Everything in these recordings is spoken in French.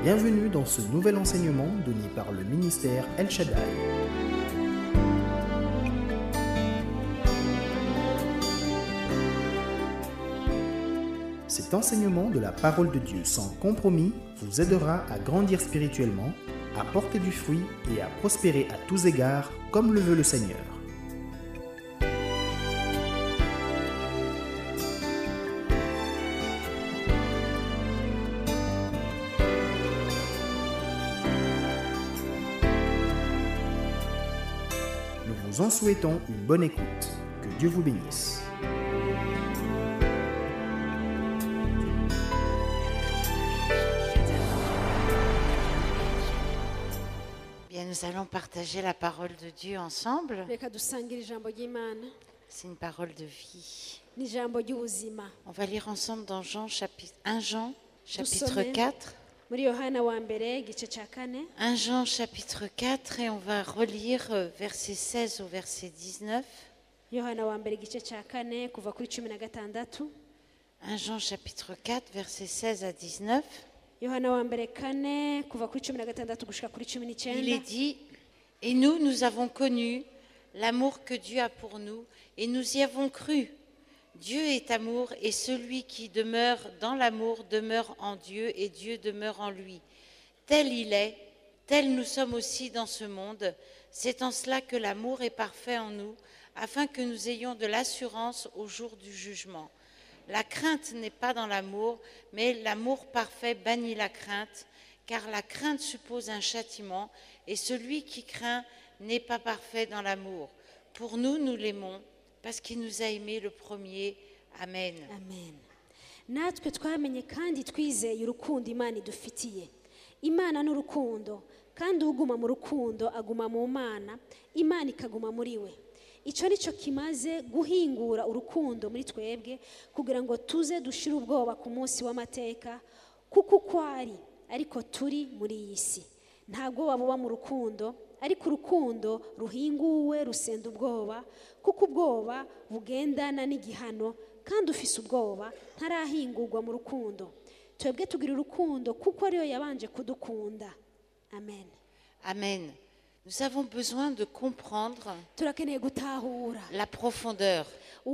Bienvenue dans ce nouvel enseignement donné par le ministère El Shaddai. Cet enseignement de la parole de Dieu sans compromis vous aidera à grandir spirituellement, à porter du fruit et à prospérer à tous égards comme le veut le Seigneur. Nous vous en souhaitons une bonne écoute. Que Dieu vous bénisse. Bien, nous allons partager la parole de Dieu ensemble. Reka dusangire ijambo ry'Imana C'est une parole de vie. n'ijambo ry'ubuzima. On va lire ensemble dans 1 Jean, chapitre Dusome 4. muri Yohana wa mbere igice cya 4. 1 Jean, chapitre 4, et on va relire verset 16 au verset 19. Yohana wa mbere igice cya 4 kuva kuri 16. 1 Jean, chapitre 4, verset 16 à 19. Yohana wa mbere 4 kuva kuri 16 gushika kuri Il est 19. dit, « Et nous avons connu l'amour que Dieu a pour nous, et nous y avons cru. Dieu est amour, et celui qui demeure dans l'amour demeure en Dieu, et Dieu demeure en lui. Tel il est, tel nous sommes aussi dans ce monde. C'est en cela que l'amour est parfait en nous, afin que nous ayons de l'assurance au jour du jugement. La crainte n'est pas dans l'amour, mais l'amour parfait bannit la crainte, car la crainte suppose un châtiment, et celui qui craint n'est pas parfait dans l'amour. Pour nous, nous l'aimons, parce qu'il nous a aimés le premier. Amen. Amen. Natwe twamenye kandi twizeye urukundo Imana idufitiye. Imana n'urukundo, kandi uguma mu rukundo aguma mu Mana, Imana ikaguma muri we. Icyo ni cyo kimaze guhingura urukundo muri twebwe kugira ngo tuze dushire ubwoba ku munsi w'amateka, kuko uko ari ariko turi muri iyi si. Nta bwoba buba mu rukundo, ariko urukundo ruhinguwe rusenda ubwoba, kuko ubwoba bugendana n'igihano, kandi ufise ubwoba ntarahingurwa mu rukundo. Twebwe tugira urukundo kuko ariyo yabanje kudukunda. Amen. Amen. Nous avons besoin de comprendre Turakeneye gutahura la profondeur,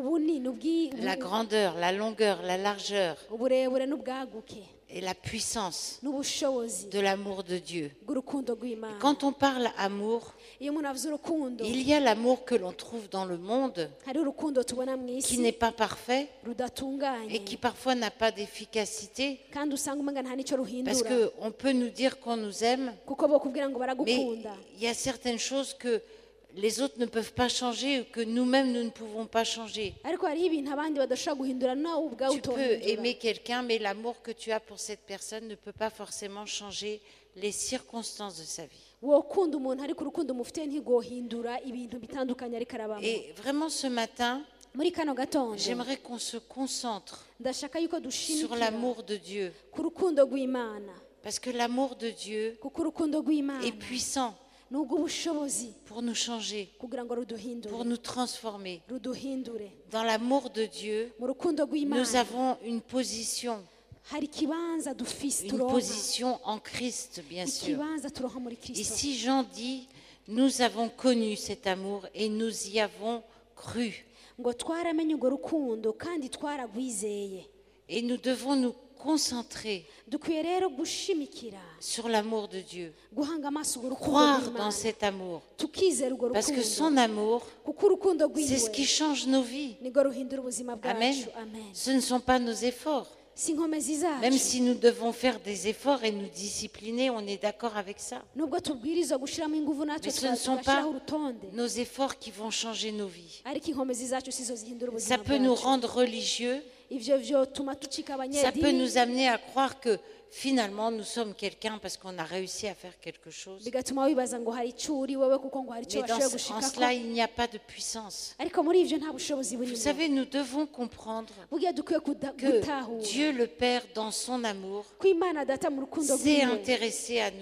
ubunini la grandeur, la longueur, la largeur uburebure n'ubwaguke et la puissance n'ubushobozi de l'amour de Dieu. bw'urukundo rw'Imana. Quand on parle amour, Iyo umuntu avuze urukundo, il y a l'amour que l'on trouve dans le monde, hari urukundo tubona mu qui isi n'est pas parfait rudatunganye, et qui parfois n'a pas d'efficacité, kandi usanga umenga nta n'icyo parce ruhindura, qu'on peut nous dire qu'on nous aime, kuko bokubwira ngo mais baragukunda, il y a certaines choses que les autres ne peuvent pas changer ou que nous-mêmes nous ne pouvons pas changer. ariko hariho ibintu abandi badashobora guhindura nawe ubwawe Tu peux utohindura. aimer quelqu'un, mais l'amour que tu as pour cette personne ne peut pas forcément changer les circonstances de sa vie. Wokunda umuntu ariko urukundo mufite ntigohindura ibintu bitandukanye ariko arabamo. Et vraiment ce matin, Muri kano gatondo j'aimerais qu'on se concentre ndashaka yuko sur dushimikira l'amour de Dieu, ku rukundo rw'Imana, parce que l'amour de Dieu kuko urukundo rw'Imana est puissant ni ubw'ubushobozi pour nous changer, kugira ngo ruduhindure, pour nous transformer. ruduhindure. Dans l'amour de Dieu, Mu rukundo nous rw'Imana avons une position hari ikibanza dufise une turonka, position en Christ, bien sûr. ikibanza turonka muri Kristo. Ici, Jean dit, nous avons connu cet amour et nous y avons cru. Ngo twaramenye urwo rukundo kandi twaragwizeye. Et nous devons nous concentrer Dukwiye rero gushimikira sur l'amour de Dieu, guhanga amaso urwo rukundo croire rw'Imana, dans cet amour, tukizera urwo parce que son rukundo, amour, kuko urukundo c'est ce qui rwiwe change nos vies. nirwo ruhindura ubuzima Amen. bwacu. Amen. Ce ne sont pas nos efforts. Si inkomezi Même zacu, si nous devons faire des efforts et nous discipliner, on est d'accord avec ça. nubwo tubwirizwa gushiramo ingufu natwe Mais ce ne sont pas tugashyiraho urutonde, nos efforts qui vont changer nos vies. ariko inkomezi zacu sizo zihindura Ça ubuzima peut nous bwacu. rendre religieux, Ivyo vyotuma tucika ça peut abanyedini, nous amener à croire que finalement nous sommes quelqu'un parce qu'on a réussi à faire quelque chose. bigatuma wibaza ngo hari icyo uri wowe kuko ngo hari icyo Mais washoboye en gushikako, cela, il n'y a pas de puissance. ariko muri ivyo nta bushobozi Vous burimo. savez, nous devons comprendre Burya dukwiye que gutahura Dieu le Père, dans son amour, ko Imana data mu rukundo s'est rwiwe intéressé à nous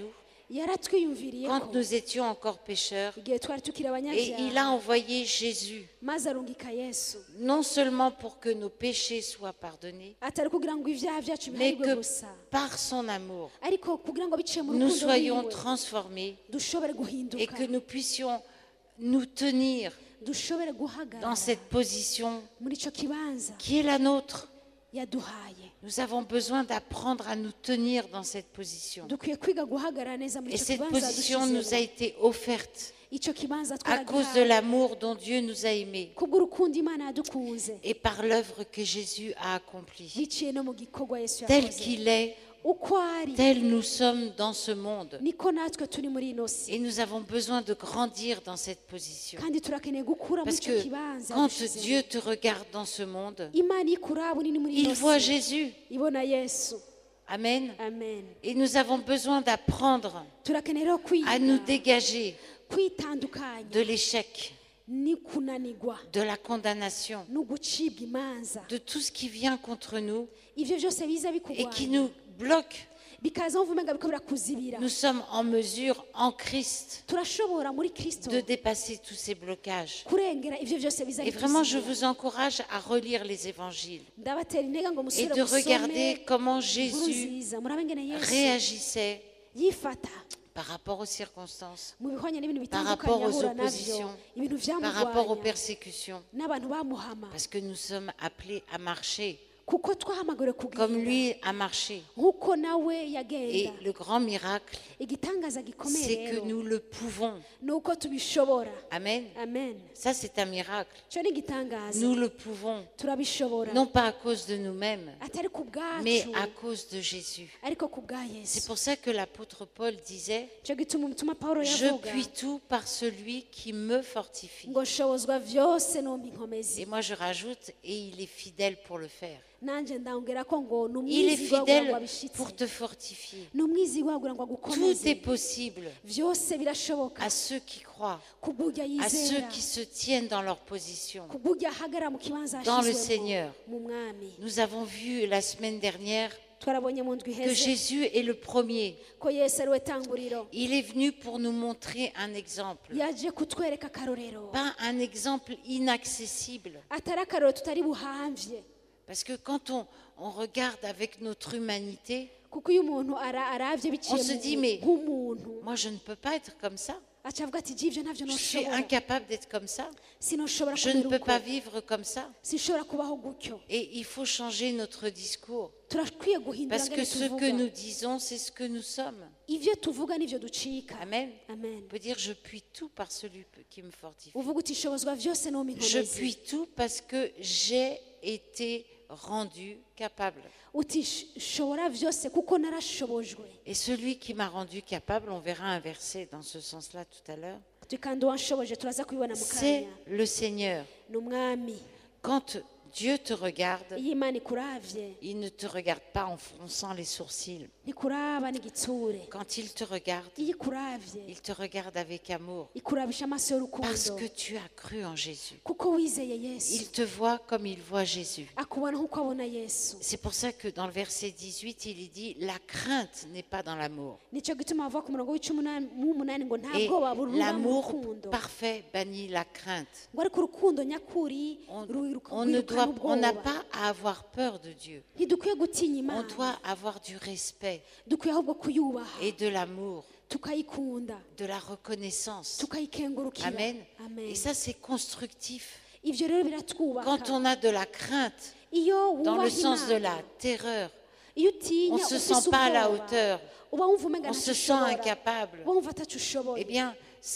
yaratwiyumviriye quand ko nous étions encore pécheurs. igihe twari tukiri Et il a abanyabyaha envoyé Jésus, maze arungika yesu non seulement pour que nos péchés soient pardonnés, atari kugira ngo ibyaha byacu mais biharirwe que gusa par son amour, ariko kugira ngo biciye mu nous rukundo soyons rwiwe transformés dushobore et guhinduka que nous puissions nous tenir dushobore guhagarara dans cette position muri icyo kibanza qui est la nôtre. yaduhaye Nous avons besoin d'apprendre à nous tenir dans cette position. dukwiye kwiga guhagarara neza muri Et icyo cette kibanza position nous a dushyizemo été offerte icyo kibanza à cause de twaragihawe l'amour dont Dieu nous a aimés kubw'urukundo imana yadukunze et par l'œuvre que Jésus a accomplie. biciye no mu gikorwa yesu Tel yakoze qu'il est, uko ari tel nous sommes dans ce monde. niko natwe turi muri ino si Et nous avons besoin de grandir dans cette position. kandi turakeneye gukura muri Parce icyo que kibanza quand dushyizemo. Dieu te regarde dans ce monde, imana ikuraba nini muri il ino voit si Jésus. ibona yesu Amen. amen Et nous avons besoin d'apprendre turakeneye rero à nous kwiga dégager kwitandukanya de l'échec, ni kunanigwa de la condamnation, no gucibwa imanza de tout ce qui vient contre nous ivyo byose biza et qui bikugwanya nous bloque. bikaza wumva umenga biriko birakuzibira Nous sommes en mesure, en Christ, turashobora muri kristo de dépasser tous ces blocages. kurengera ivyo byose biza Et vraiment, je bituzibira vous encourage à relire les évangiles ndabatera intege ngo et musubire de musome regarder comment inkuru Jésus nziza murabe ngene yesu réagissait yifata par rapport aux circonstances, mu bihwanye n'ibintu par bitandukanye rapport aux ahura navyo oppositions, ibintu par rapport aux vyamugwanya persécutions, n'abantu bamuhama parce que nous sommes appelés à marcher kuko twahamagariwe comme kugenda lui a marché. nk'uko nawe Et yagenda le grand miracle, igitangaza gikomeye c'est que rero nous le pouvons. ni uko tubishobora Amen. amen Ça, c'est un miracle. cyo ni igitangaza Nous le pouvons, turabishobora non pas à cause de nous-mêmes, atari ku mais bwacu à cause de Jésus. ariko ku bwa C'est yesu pour ça que l'apôtre Paul disait, cyo gituma umutima pawulo je yavuga puis tout par celui qui me fortifie. ngo nshobozwa vyose nompa inkomezi Et moi, je rajoute, et il est fidèle pour le faire. nanjye ndongera ko ngo ni Il est umwizigwa kugira ngo fidèle abishitse pour te fortifier. ni umwizigwa kugira ngo Tout est agukomeze possible vyose birashoboka à ceux qui croient, kubw'urya à ceux yizera qui se tiennent dans leur position. kubw'urya ahagarara mu kibanza Dans le yashizwemo Seigneur. mu mwami Nous avons vu la semaine dernière twarabonye mu ndwi que iheze Jésus est le premier. ko yesu ari we tanguriro Il est venu pour nous montrer un exemple. yaje kutwereka akarorero Pas un exemple inaccessible. atari akarorero tutari buhamvye Parce que quand on regarde avec notre humanité, kuko iyo umuntu aravye on biciye se dit, mais nk'umuntu moi je ne peux pas être comme ça. aca avuga ati jivyo ntavyo Je suis noshobora incapable d'être comme ça. sinoshobora Je ne peux kumera pas uko vivre comme ça. sinshobora kubaho gutyo Et il faut changer notre discours. turakwiye guhindura Parce que ngene ce que tuvuga nous disons, c'est ce que nous sommes. ivyo tuvuga nivyo ducika Amen. amen On peut dire, je puis tout par celui qui me fortifie. uvuga uti shobozwa vyose nompa Je inkomezi puis tout parce que j'ai été rendu capable. uti shobora vyose kuko narashobojwe Et celui qui m'a rendu capable, on verra un verset dans ce sens-là tout à l'heure, uti kandi uwanshoboje turaza kubibona mu c'est kanya le Seigneur. ni umwami Quand Dieu te regarde, iyo imana ikuravye il ne te regarde pas en fronçant les sourcils. ntikuraba n'igitsure Quand il te regarde, iyo ikuravye il te regarde avec amour ikurabisha amaso parce y'urukundo que tu as cru en Jésus. kuko wizeye yesu Il te voit comme il voit Jésus. akubona nk'uko abona yesu C'est pour ça que dans le verset 18, il dit, la crainte n'est pas dans l'amour. nicyo gituma bavuga ku murongo w'umunani ngo nta Et bwoba burura mu l'amour rukundo parfait bannit la crainte. ngo ariko urukundo nyakuri On n'a pas à avoir peur de Dieu. ntidukwiye gutinya On imana doit avoir du respect dukwiye ahubwo kuyubaha et de l'amour, tukayikunda de la reconnaissance. tukayikengurukira Amen. amen Et ça, c'est constructif. ivyo rero Quand biratwubaka on a de la crainte, iyo dans wubaha le sens de la imana terreur, iyo utinya on ne se ufise sent pas à la ubwoba, hauteur, uba wumva umenga on ntacyo se sent ushobora incapable. uba wumva ataco ushoboye Eh bien,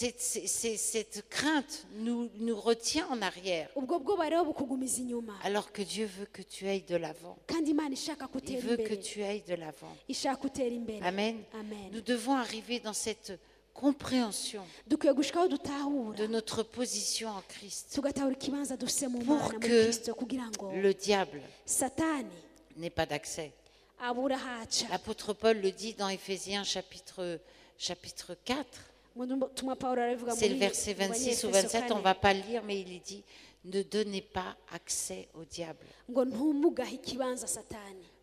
cette crainte nous retient en arrière. ubwo bwoba rero bukugumiza inyuma Alors que Dieu veut que tu ailles de l'avant. kandi imana ishaka Il gutera veut que imbere tu ailles de l'avant. ishaka gutera imbere Amen. amen Nous devons arriver dans cette compréhension dukwiye gushikaho dutahura de notre position en Christ. tugatahura ikibanza dufise mu Pour mana muri que kristo kugira ngo Le diable satani n'ait pas d'accès. abura haca L'apôtre Paul le dit dans Éphésiens chapitre 4. tuma pawulo arabivuga C'est le muri verset mu 26 ou Banyefeso 27, on ne 4, va pas le lire, mais il est dit, ne donnez pas accès au diable. ngo ntumugahe ikibanza satani Vous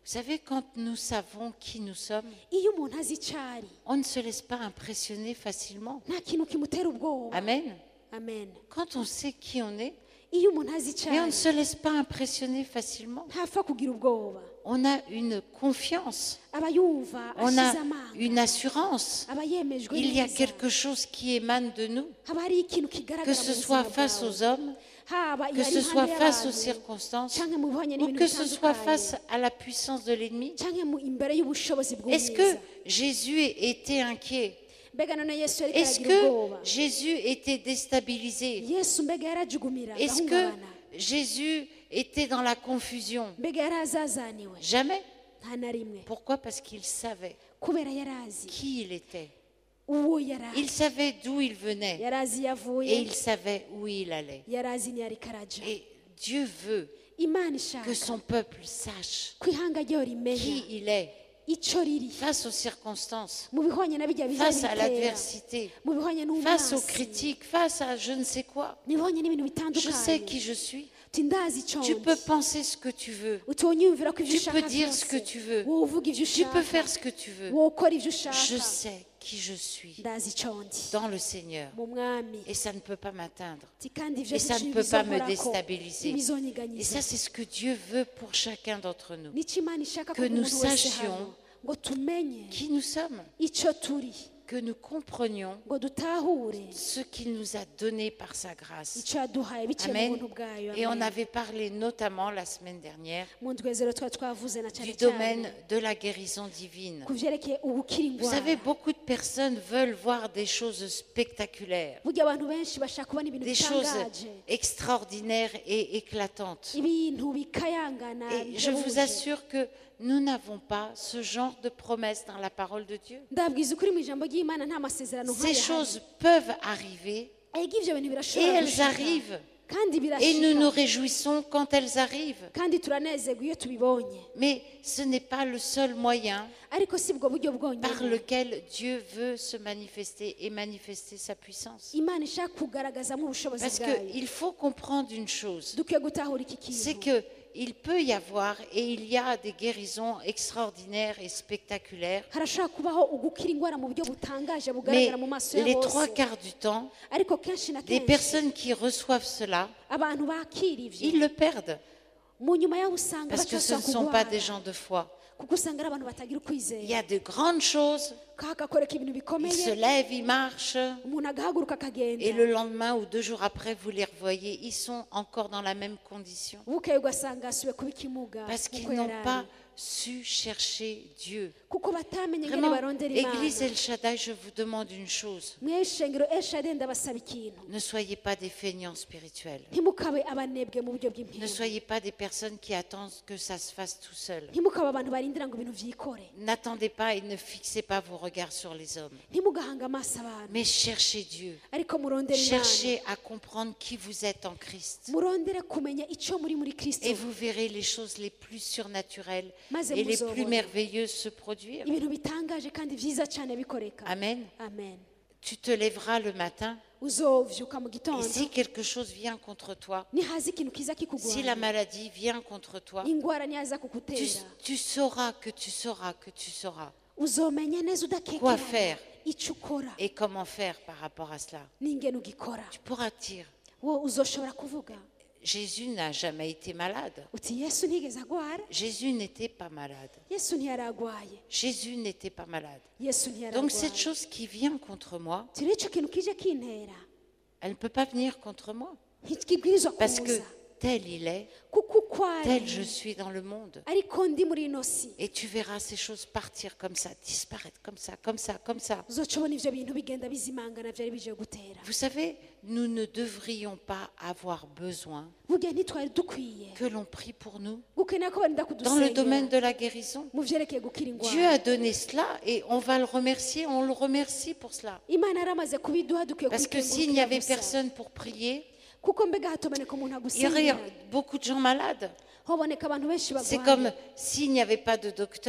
Vous savez, quand nous savons qui nous sommes, iyo umuntu azi icyo ari on ne se laisse pas impressionner facilement. nta kintu kimutera ubwoba. Amen. Amen. Quand on sait qui on est, iyo umuntu azi icyo mais on ne ari se laisse pas impressionner facilement. ntapfa kugira ubwoba, On a une confiance, aba yumva on a ashize amanga, une assurance. aba yemejwe Il y a neza, quelque chose qui émane de nous, haba hari ikintu que kigaragara ce mu soit buzima face bwawe, aux hommes, haba que ari ce soit impande face aux y'abantu, circonstances, canke mu bihwanye ou n'ibintu que ce soit bitandukanye, face à la puissance de l'ennemi. canke imbere y'ubushobozi Est-ce bw'umwiza. que Jésus était inquiet? Mbega none Yesu yariko Est-ce aragira que ubwoba? Jésus était déstabilisé? Yesu mbega yarajugumira Est-ce que agahungabana? Jésus était dans la confusion? mbega yarazazaniwe? Jamais. nta na rimwe. Pourquoi? Parce qu'il savait kubera yarazi qui il était. uwo yarazi, Il savait d'où il venait yarazi et yavuye, il savait où il allait. yarazi ntiyariko araja. Et Dieu veut Imana que ishaka son peuple sache ko ihanga ryo rimenya qui il est ico riri face aux circonstances, mu bihwanye na bijya biza face à bitera, l'adversité, mu bihwanye face aux n'umwansi, critiques, face à je ne sais quoi. mu bihwanye n'ibintu Je sais bitandukanye. qui je suis. uti ndazi ico Tu ndi. peux penser ce que tu veux. utonyumvira ko ivyo Tu ushaka peux dire ce que byose, tu veux. wowe uvuga ivyo Tu peux ushaka, faire ce que tu veux. wowe ukora ivyo ushaka. Je sais qui je suis ndazi ico ndi dans le Seigneur. mu mwami. Et ça ne peut pas m'atteindre. Uti kandi ivyo Et ça ne peut pas me déstabiliser. Et ntibizonyiganyiza. ça, c'est ce que Dieu veut pour chacun d'entre nous. nico Imana ishaka ko Que nous umuntu wese sachions hano ngo tumenye Qui nous sommes. ico turi, Que nous comprenions ngo dutahure ce qu'il nous a donné par sa grâce. ico yaduhaye biciye mu Amen. buntu bwayo. Et on Amen. avait parlé notamment la semaine dernière mu ndwezero twari twavuze na du cyane domaine cyane de la guérison divine. ku vyerekeye ubukira Vous indwara. savez, beaucoup de personnes veulent voir des choses spectaculaires, burya abantu benshi bashaka kubona ibintu des choses bitangaje, extraordinaires et éclatantes. ibintu bikayangana Et je vous bihebuje. assure que nous n'avons pas ce genre de promesses dans la parole de Dieu. ndabwiza ukuri mu ijambo ry'Imana nta masezerano Ces nk'aya choses peuvent arriver hari. Ega ivyo bintu et birashobora elles gushika, arrivent. kandi Et nous nous birashika, réjouissons quand elles arrivent. kandi turanezerwa iyo tubibonye, Mais ce n'est pas le seul moyen ariko si bwo buryo par bwonyine lequel Dieu veut se manifester et manifester sa puissance. Imana ishaka kugaragazamo ubushobozi Parce bwayo. qu'il faut comprendre une chose, dukwiye gutahura iki c'est kintu, qu'il peut y avoir et il y a des guérisons extraordinaires et spectaculaires, harashobora kubaho ugukira indwara mu buryo butangaje mais bugaragara mu maso ya les bose, trois quarts du temps, ariko kenshi na des kenshi personnes qui reçoivent cela, abantu bakira ivyo ils le perdent mu nyuma yaho usanga parce que ce ne bashobora sont pas kurwara, des gens de foi. kuko usanga ari abantu batagira Il y ukwizera, a de grandes choses, kagakoreka ibintu ils bikomeye, se lèvent, ils marchent, umuntu agahaguruka akagenda, et le lendemain ou 2 jours après, vous les revoyez, ils sont encore dans la même condition. bukeye ugasanga asubiye kuba ikimuga Parce nk'uko qu'ils n'ont yari pas ari. su chercher Dieu. kuko batamenye ingene Vraiment, barondera Église Imana. El Shaddai, je vous demande une chose. mw'ishengero eshade ndabasaba ikintu, Ne soyez pas des feignants spirituels. ntimukabe abanebwe mu buryo Ne bw'impindu, soyez pas des personnes qui attendent que ça se fasse tout seul. ntimukabe abantu barindira ngo ibintu vyikore, N'attendez pas et ne fixez pas vos regards sur les hommes. ntimugahanga amaso abantu, Mais cherchez Dieu. ariko murondere Imana, Cherchez à comprendre qui vous êtes en Christ. murondere kumenya ico muri Kristo, Et vous verrez les choses les plus surnaturelles Maze et les muzobona plus merveilleuses se produire. ibintu bitangaje kandi vyiza cyane bikoreka. Amen. Amen. Tu te lèveras le matin uzovyuka mu et gitondo, si quelque chose vient contre toi, nihaza ikintu kiza si la kikugwara, maladie vient contre toi, ingwara nihaza tu, kukutera, tu sauras que tu sauras que tu sauras uzomenya neza Quoi udakekeranya faire? ico ukora et comment faire par rapport à cela. n'ingene ugikora. Tu pourras dire, Wowe uzoshobora kuvuga Jésus n'a jamais été malade. uti Yesu ntigeze agwara, Jésus n'était pas malade. Yesu ntiyari agwaye, Jésus n'était pas malade. Yesu ntiyari Donc cette agwaye. chose qui vient contre moi, Turi ico kintu kije kintera, elle ne peut pas venir contre moi. ntikibwirizwa Parce que kuza, tel il est, kuko uko ari tel je suis dans le monde. ariko ndi muri ino si, Et tu verras ces choses partir comme ça, disparaître comme ça, comme ça, comme ça. uzoca ubona ivyo bintu bigenda bizimangana vyari bije gutera. Vous savez, nous ne devrions pas avoir besoin burya ntitwari dukwiye que l'on prie pour nous gukenera ko barinda dans le domaine kudusengera de la guérison. mu vyerekeye gukira Dieu ingwara. a donné cela et on va le remercier, on le remercie pour cela. Imana yaramaze kubiduha dukwiye Parce que s'il n'y kubikengurukira avait gusa. personne pour prier, kuko mbega hatoboneka umuntu il y aurait agusengera, beaucoup de gens malades. hoboneka abantu benshi C'est bagwaye. comme s'il n'y avait pas de docteur,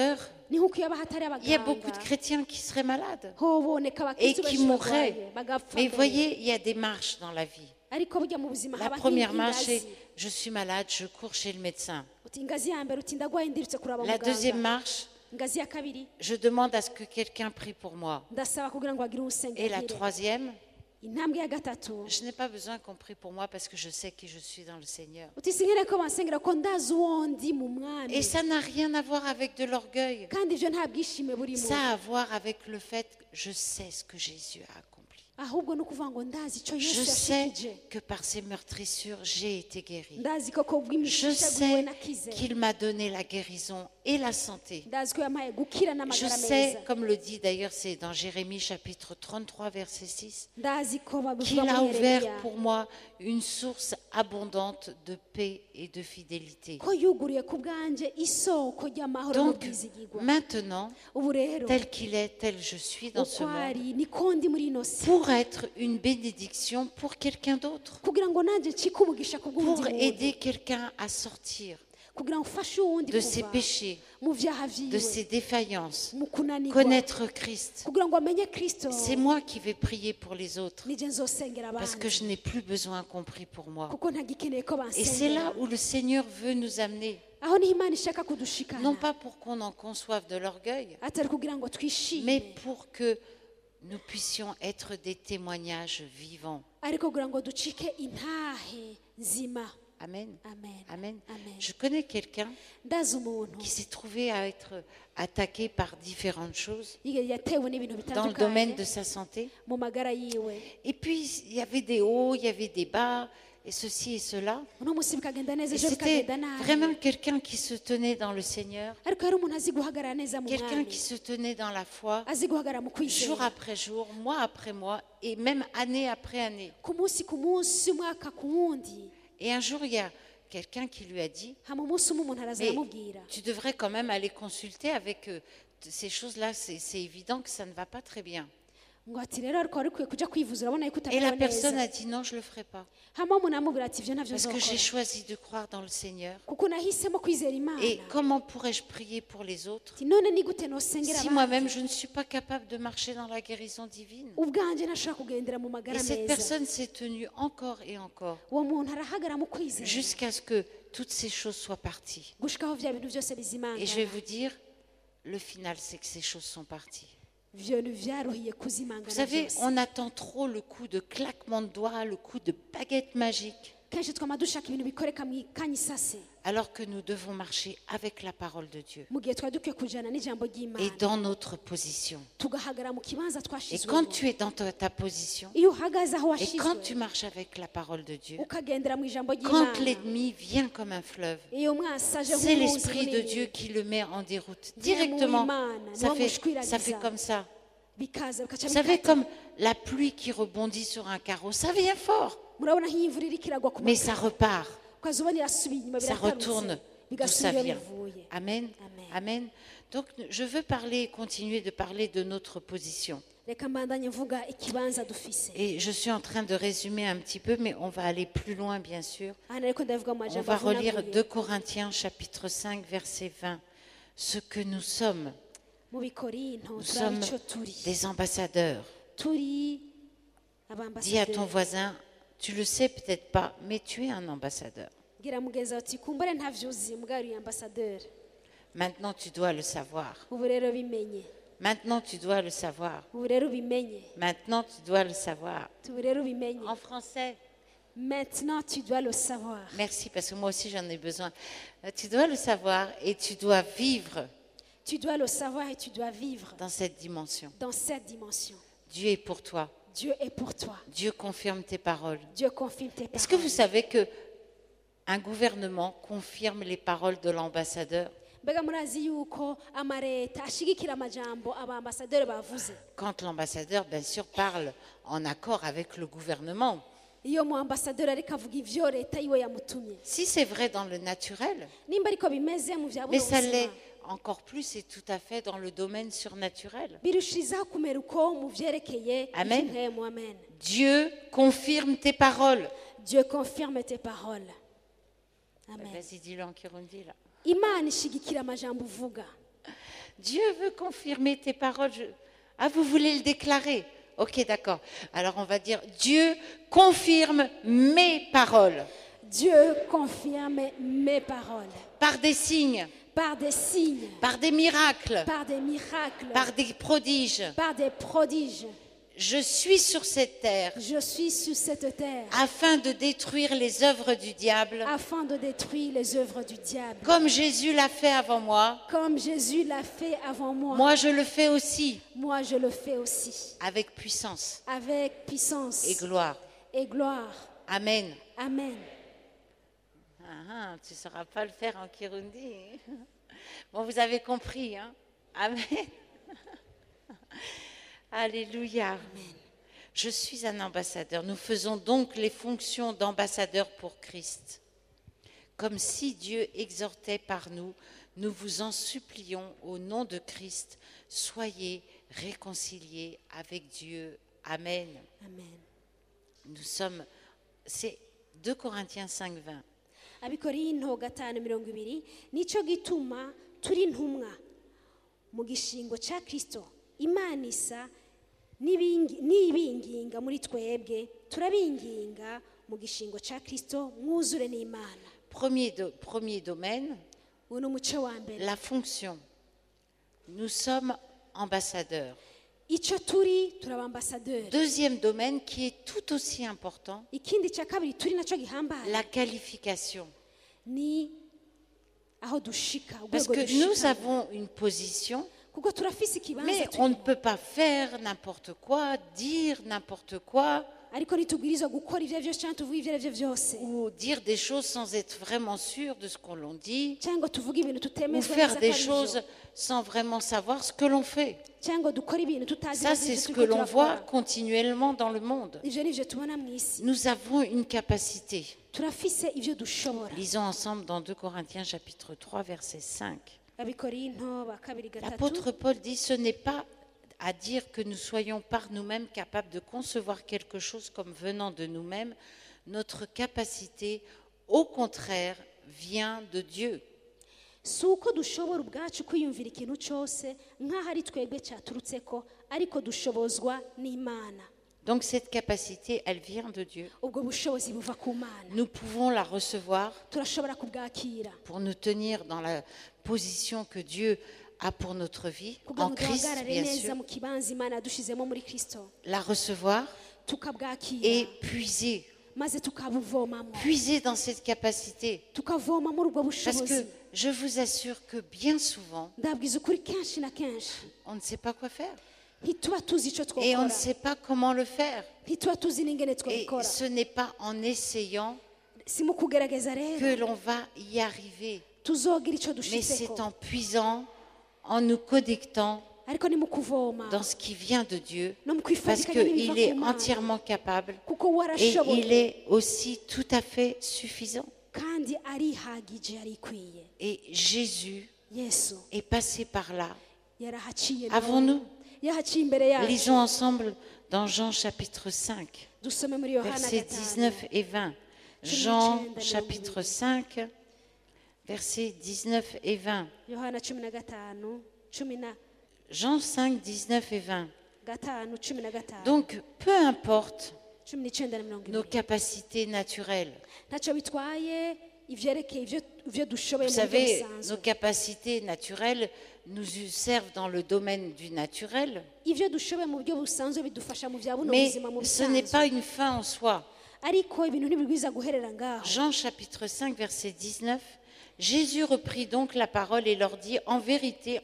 ni nk'uko iyo haba hatari il y a beaucoup de abaganga chrétiens qui seraient malades hoboneka et abakristo qui benshi mourraient. barwaye bagapfa Mais mbere. voyez, il y a des marches dans la vie. ariko burya mu buzima La haba première marche, c'est nk'ingazi je suis malade, je cours chez le médecin. uti ingazi ya mbere uti ndagwaye ndirutse kuraba La deuxième muganga marche, ingazi ya kabiri je demande à ce que quelqu'un prie pour moi. ndasaba kugira ngo hagire Et la unsengera troisième, intambwe ya gatatu je n'ai pas besoin qu'on prie pour moi parce que je sais qui je suis dans le Seigneur. uti sinkeneye ko bansengera ko ndazi uwo ndi mu mwami Et ça n'a rien à voir avec de l'orgueil. kandi ibyo nta bwishime burimo Ça a à voir avec le fait que je sais ce que Jésus a accompli. ahubwo ni ukuvuga ngo ndazi icyo Je yesu sais yashikije que par ses meurtrissures, j'ai été guéri. ndazi ko Je kubw'imigisha sais yaguwe nakize qu'il m'a donné la guérison et la santé. ndazi ko yampaye gukira Je n'amagara sais, meza comme le dit d'ailleurs, c'est dans Jérémie chapitre 33, verset 6, ndazi ko babivuga qu'il a muri ouvert Yeremiya pour moi une source abondante de paix et de fidélité. ko yuguriye ku bwanjye isoko ry'amahoro Donc, n'ubwizigirwa maintenant, ubu rero tel qu'il est, tel je suis dans ce uko monde, ari niko ndi muri ino si pour être une bénédiction pour quelqu'un d'autre, kugira ngo nanjye ncike umugisha ku bw'undi pour muntu aider quelqu'un à sortir kugira ngo ufashe uwundi de ses kuva péchés, mu byaha de vyiwe ses défaillances, mu kunanirwa connaître Christ. kugira ngo amenye kristo C'est moi qui vais prier pour les autres nije nzosengera parce que abandi je n'ai plus besoin qu'on prie pour moi. kuko ntagikeneye ko Et c'est bansengera là où le Seigneur veut nous amener, aho niho imana ishaka kudushikana non pas pour qu'on en conçoive de l'orgueil, atari kugira ngo twishime mais pour que nous puissions être des témoignages vivants. ariko kugira ngo ducike intahe nzima Amen. amen Amen. Amen. Je connais quelqu'un ndazi umuntu qui s'est trouvé à être attaqué par différentes choses yatewe n'ibintu dans le domaine bitandukanye de sa santé. mu magara yiwe Et puis, il y avait des hauts, il y avait des bas, et ceci et cela. uno munsi bikagenda neza Et ejo c'était bikagenda nabi vraiment quelqu'un qui se tenait dans le Seigneur, ariko yari umuntu azi guhagarara neza mu quelqu'un mwami qui se tenait dans la foi, azi guhagarara mu jour kwizera après jour, mois après mois, et même année après année. ku munsi umwaka ku wundi Et un jour, il y a quelqu'un qui lui a dit, hama umunsi umwe umuntu araza mais aramubwira tu devrais quand même aller consulter avec ces choses-là, c'est évident que ça ne va pas très bien. ngo ati rero ariko wari ukwiye kujya kwivuza urabona yuko Et la utamerewe personne neza a dit non, je ne le ferai pas. hama umuntu aramubwira ati ibyo ntabyo Parce que j'ai nzokora choisi de croire dans le Seigneur. kuko nahisemo kwizera imana Et comment pourrais-je prier pour les autres ati none ni gute nosengera si abandi moi-même je ne suis pas capable de marcher dans la guérison divine? ubwanjye ntashobora kugendera mu Et magara cette meza personne s'est tenue encore et encore uwo muntu arahagarara mu kwizera jusqu'à ce que toutes ces choses soient parties. gushikaho bya bintu byose bizimanga Et je vais vous dire, le final, c'est que ces choses sont parties. ibyo bintu byaruhiye Vous kuzimangana savez, byose on attend trop le coup de claquement de doigts, le coup de baguette magique, kenshi twama dushaka ibintu bikoreka mu kanya isase alors que nous devons marcher avec la parole de Dieu mu gihe twari dukwiye kujana n'ijambo et ry'imana dans notre position. tugahagarara mu kibanza Et quand twashizwemo tu es dans ta position, iyo uhagaze aho et quand tu washyizwe marches avec la parole de Dieu, ukagendera mu ijambo quand ry'imana l'ennemi vient comme un fleuve, iyo umwasi aje c'est nk'uruzi l'Esprit de runini, Dieu qui le met en déroute. Dieu Directement, Imana, ça niwo fait mushwiragiza. comme ça. bikaza bikaca Vous savez, bikata comme la pluie qui rebondit sur un carreau, ça vient fort, murabona nk'iyo imvura iriko iragwa ku mais ça makaro repart, ukaza ubona irasubiye inyuma ça biratarutse retourne d'où bigasubira ça iyo vient. bivuye Amen. Amen. Amen. Donc, je veux continuer de parler de notre position. reka mbandanye mvuga ikibanza dufise Et je suis en train de résumer un petit peu, mais on va aller plus loin, bien sûr. hano ariko ndavuga mu On majambo va relire avunaguye 2 Corinthiens chapitre 5, verset 20. Ce que nous sommes, mu bikorinto nous turaba sommes ico turi des ambassadeurs. turi Dis à ton abambasaderi voisin, tu le sais peut-être pas, mais tu es un ambassadeur. gira mugenzi wawe uti kumbure ntavyuzi mbwa uri ambasaderi Maintenant, tu dois le savoir. ubu rero bimenye Maintenant, tu dois le savoir. ubu rero ubimenye Maintenant, tu dois le savoir. ubu rero ubimenye En français, maintenant tu dois le savoir merci parce que moi aussi j'en ai besoin. Tu dois le savoir et tu dois vivre tu dois le savoir et tu dois vivre dans cette dimension. dans cette dimension Dieu est pour toi. Dieu est pour toi Dieu confirme tes paroles. Dieu confirme tes Est-ce que vous paroles savez que un gouvernement confirme les paroles de l'ambassadeur mbega murazi yuko amareta ashigikira amajambo abambasaderi bavuze quand l'ambassadeur, bien sûr, parle en accord avec le gouvernement? iyo mu ambasaderi ariko avuga ivyo leta yiwe yamutumye Si c'est vrai dans le naturel, nimba ariko bimeze mu vya mais buno ça buzima l'est encore plus et tout à fait dans le domaine surnaturel. birushirizaho kumera uko mu vyerekeye Amen. ivy'impwemu. Amen. Dieu confirme tes paroles. Dieu confirme tes paroles. Amen. Vas-y, dis-le en Kirundi là. Imana ishigikira amajambo uvuga. Dieu veut confirmer tes paroles. Ah, vous voulez le déclarer? Ok, d'accord. Alors on va dire, Dieu confirme mes paroles. Dieu confirme mes paroles. Par des signes, Par des signes, par des miracles, par des miracles, par des prodiges. par des prodiges. Je suis sur cette terre Je suis sur cette terre afin de détruire les œuvres du diable, afin de détruire les œuvres du diable. comme Jésus l'a fait avant moi. Comme Jésus l'a fait avant moi, Moi, je le fais aussi, moi je le fais aussi. avec puissance Avec puissance et gloire. et gloire. Amen. Amen. Ah, tu ne sauras pas le faire en Kirundi. Bon, vous avez compris, hein? Amen. Alléluia. Amen. Je suis un ambassadeur. Nous faisons donc les fonctions d'ambassadeur pour Christ. Comme si Dieu exhortait par nous, nous vous en supplions au nom de Christ, soyez réconciliés avec Dieu. Amen. Amen. Nous sommes, c'est 2 Corinthiens 5, 20. Abikorinto 5:20 nicyo gituma turi intumwa mu gishingo cya Kristo. Imana isa n'ibinginga muri twebwe, turabinginga mu gishingo cya Kristo, mwuzure n'Imana. Premier domaine, Uwo ni umuco wa mbere. la fonction. Nous sommes ambassadeurs. Icyo turi abambasaderi. Deuxième domaine qui est tout aussi important, Ikindi cya kabiri turi nacyo gihambaye la qualification. ni aho dushika, Parce urwego que nous dushika. avons une position, Kuko turafise ikibanza mais on ne turimo. peut pas faire n'importe quoi, dire n'importe quoi, Ariko ntitubwirizwa gukora ibyo byose cyangwa tuvuge ibyo aribyo byose ou dire des choses sans être vraiment sûr de ce qu'on l'on dit, cyangwa tuvuge ibintu ou tutemezwa faire neza ko des ari choses byo sans vraiment savoir ce que l'on fait. cyangwa dukora ibintu tutazi Ça, neza c'est ibyo ce turiko que l'on voit turakora. continuellement dans le monde. Ivyo ni byo tubona mu isi. Nous avons une capacité. Turafise ibyo dushobora. Lisons ensemble dans 2 Corinthiens chapitre 3 verset 5. Abikorinto ba kabiri gatatu. L'apôtre Paul dit, ce n'est pas à dire que nous soyons par nous-mêmes capables de concevoir quelque chose comme venant de nous-mêmes. Notre capacité, au contraire, vient de Dieu. Si uko dushobora ubwacu kwiyumvira ikintu cyose nk'aho ari twebwe cyaturutseko, ariko dushobozwa n'Imana. Donc cette capacité, elle vient de Dieu. Ubwo bushobozi buva ku Mana. Nous pouvons la recevoir Turashobora kubwakira pour nous tenir dans la position que Dieu a pour notre vie, kugira en ngo Christ duhagarare bien neza sûr, mu kibanza Imana yadushizemo muri Kristo. la recevoir Tukabwakira et puiser maze tukabuvomamo. puiser dans cette capacité. Tukavoma muri ubwo Parce bushobozi. que je vous assure que bien souvent, Ndabwiza ukuri kenshi na kenshi on ne sait pas quoi faire. ntituba tuzi icyo Et on ne twakora, sait pas comment le faire. ntituba tuzi n'ingene Et twabikora. ce n'est pas en essayant Si mu kugerageza que rero l'on va y arriver. tuzogira icyo Mais dushitseko, c'est en puisant, en nous connectant ariko ni mu kuvoma dans ce qui vient de Dieu. no mu Parce kwifatikanya n'ibiva qu'il est ku Mana, entièrement capable. kuko Et il warashoboye est aussi tout à fait suffisant. kandi arihagije arikwiye. Et Jésus Yesu est passé par là. yarahaciye Avant nous, yahaciye imbere yacu. lisons ensemble dans Jean chapitre 5, Dusome muri Yohana versets 19 et 20. Jean chapitre 5, versets 19 et 20. Yohana 15, 15, Jean 5, 19 et 20. 15. Donc, peu importe 19 na 20. nos capacités naturelles. Ntacyo bitwaye ivyerekeye ivyo dushoboye Vous mu buryo savez, busanzwe. nos capacités naturelles nous servent dans le domaine du naturel, Ivyo dushoboye mu buryo busanzwe bidufasha mu vya buno mais buzima mu ce n'est pas bisanzwe, une fin en soi. ariko ibintu ntibigwiza guherera ngaho. Jean chapitre 5, verset 19. Jésus reprit donc la parole et leur dit, en vérité,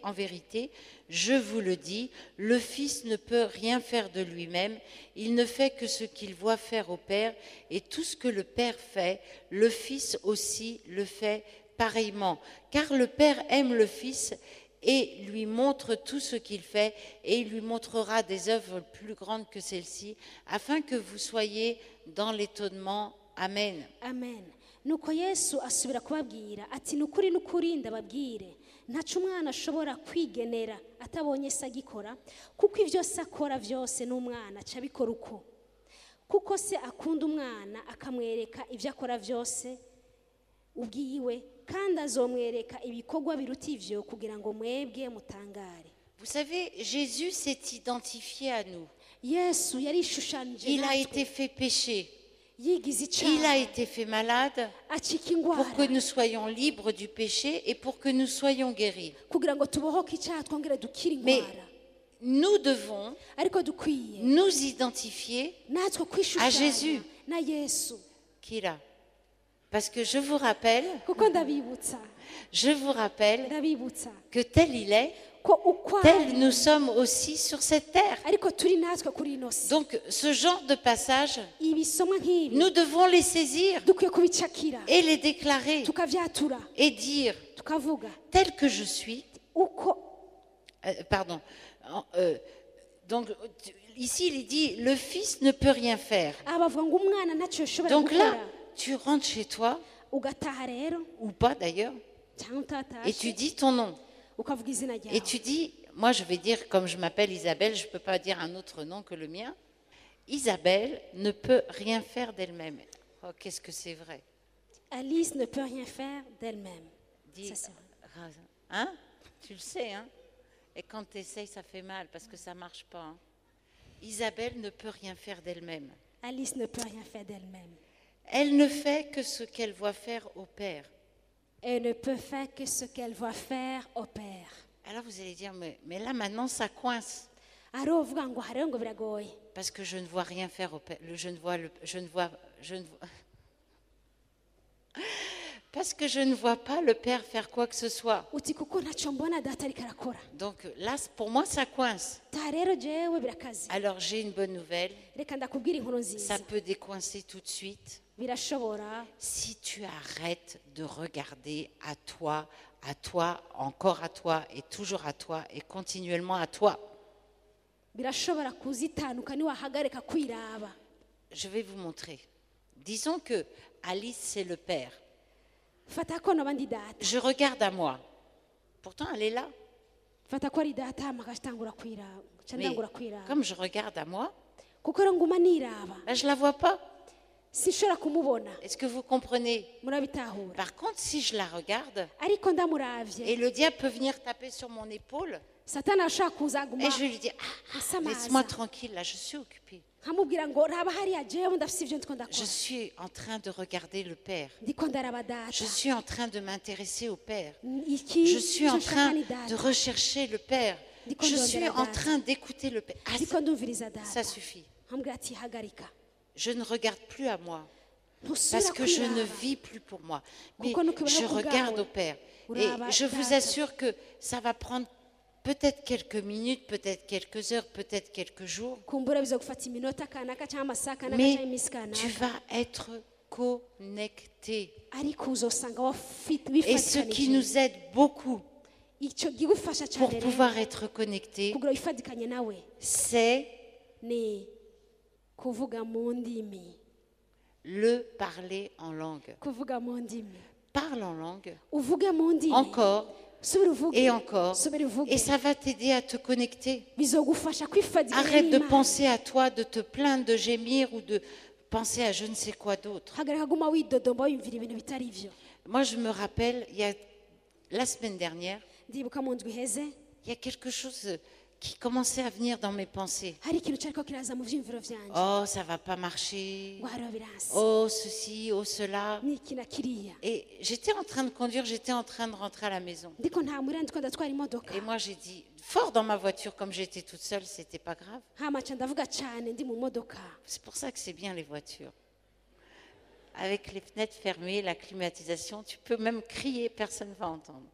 je vous le dis, le Fils ne peut rien faire de lui-même, il ne fait que ce qu'il voit faire au Père, et tout ce que le Père fait, le Fils aussi le fait pareillement. Car le Père aime le Fils et lui montre tout ce qu'il fait, et il lui montrera des œuvres plus grandes que celles-ci, afin que vous soyez dans l'étonnement. Amen. Amen. Nuko Yesu asubira kubabwira ati nukuri ndababwire ntaco umwana ashobora kwigenera atabonye se agikora, kuko ivyo se akora vyose n'umwana aca abikora uko, kuko se akunda umwana akamwereka ivyo akora vyose ubwiwe kandi azomwereka ibikorwa biruta ivyo kugira ngo mwebwe mutangare. Vous savez, Jésus s'est identifié à nous. Yesu yarishushanije Il a natwe. été fait pécher. Yigize Il a icyaha été fait malade acika pour que ingwara nous soyons libres du péché et pour que nous soyons guéris. kugira ngo tubohoke icyaha twongere dukire Mais ingwara. nous devons Ariko dukwiye nous identifier natwe à kwishushanya Jésus. na Yesu. qui est là. Parce que je vous rappelle Kuko ndabibutsa que tel il est, ko uko tel ari, nous sommes aussi sur cette terre. ariko turi natwe kuri ino si. Donc ce genre de passage, Ibisomwa nk'ibi nous devons les saisir dukwiye kubicakira et les déclarer tukavyatura et dire, tukavuga tel que je suis, uko pardon, donc ici il dit, le Fils ne peut rien faire. abavuga ngo umwana ntacyo yashobora Donc là, gukora. tu rentres chez toi, Ugataha rero ou pas d'ailleurs, cyangwa et tu utatashe dis ton nom. ukavuga izina Et ryawe. tu dis, moi je vais dire, comme je m'appelle Isabelle, je ne peux pas dire un autre nom que le mien. Isabelle ne peut rien faire d'elle-même. Oh, qu'est-ce que c'est vrai. Alice ne peut rien faire d'elle-même. Dis, Ça, c'est vrai. hein? Tu le sais, hein? Et quand tu essayes, ça fait mal parce que ça ne marche pas. Hein. Isabelle ne peut rien faire d'elle-même. Alice ne peut rien faire d'elle-même. Elle ne fait que ce qu'elle voit faire au Père. Elle ne peut faire que ce qu'elle voit faire au Père. Alors vous allez dire, mais là maintenant ça coince. Arovuga ngo hariho ngo biragoye Parce que je ne vois rien faire au Père. Je ne vois. Parce que je ne vois pas le Père faire quoi que ce soit. uti kuko ntacyo mbona data ariko arakora. Donc là, pour moi, ça coince. Ta rero jewe birakaze. Alors j'ai une bonne nouvelle. Reka ndakubwira inkuru nziza. Ça peut décoincer tout de suite. Birashobora Si tu arrêtes de regarder à toi, encore à toi, et toujours à toi, et continuellement à toi. birashobora kuzitanuka niwahagarika kwiraba. Je vais vous montrer. Disons que Alice, c'est le Père. Fata ko nabandi data. Je regarde à moi. Pourtant, elle est là. Fata ko ari data makashitangura kwiraba. Mais Chandangura kwiraba. comme je regarde à moi, Kuko rero nguma niraba. ben, je ne la vois pas. Sinshobora kumubona. Est-ce que vous comprenez? Murabitahura. Par contre, si je la regarde, Ariko ndamuravye. et le diable peut venir taper sur mon épaule, Satani ashaka kuzaguma. et je vais lui dire, Asamaza. laisse-moi tranquille, là, je suis occupée. Nkamubwira ngo raba hariya jewe ndafise ivyo ndiko Je ndakora. suis en train de regarder le Père. Ndiko ndaraba data. Je suis en train de m'intéresser au Père. Iki Je suis en icyo train nshaka ni data. de rechercher le Père. Je suis en train d'écouter le Père. Ah, Ndiko ndumviriza data. ça suffit. Nkamubwira ati hagarika. Je ne regarde plus à moi. Ntusubira Parce que je ne kwiraba. vis plus pour moi. Mais Kuko nuko je bibaho regarde kubwawe. au Père. Et Uraba je vous data. assure que ça va prendre peut-être quelques minutes, peut-être quelques heures, peut-être quelques jours. Kumbura bizogufata iminota kanaka cyangwa amasaha kanaka Mais cyangwa iminsi kanaka. tu vas être connecté. Ariko uzosanga Et ce qui nous aide beaucoup icyo gigufasha pour cyane pouvoir être connecté, kugira wifatikanye nawe c'est ni kuvuga mu ndimi. le parler en langue. Kuvuga mu ndimi. Parle en langue, Uvuge mu ndimi. encore Subira uvuge. et encore, Subira uvuge. et ça va t'aider à te connecter. Bizogufasha kwifatikanya Arrête de n'Imana. penser à toi, de te plaindre, de gémir ou de penser à je ne sais quoi d'autre. hagarika guma widodomba wiyumvira ibintu bitari byo. Moi, je me rappelle, il y a la semaine dernière, Ndibuka mu ndwi iheze il y a quelque chose qui commençait à venir dans mes pensées. hari ikintu cyariko kiraza mu vyumviro vyanje. Oh, ça va pas marcher. Ngo hariho biransi. Oh, ceci, oh, cela. Niki na kiriya. Et j'étais en train de conduire, j'étais en train de rentrer à la maison. Ndiko nta murira ndiko ndatwara imodoka. Et moi, j'ai dit, fort dans ma voiture, comme j'étais toute seule, c'était pas grave. Hama ca ndavuga cyane ndi mu modoka. C'est pour ça que c'est bien les voitures. Avec les fenêtres fermées, la climatisation, tu peux même crier, personne ne va entendre.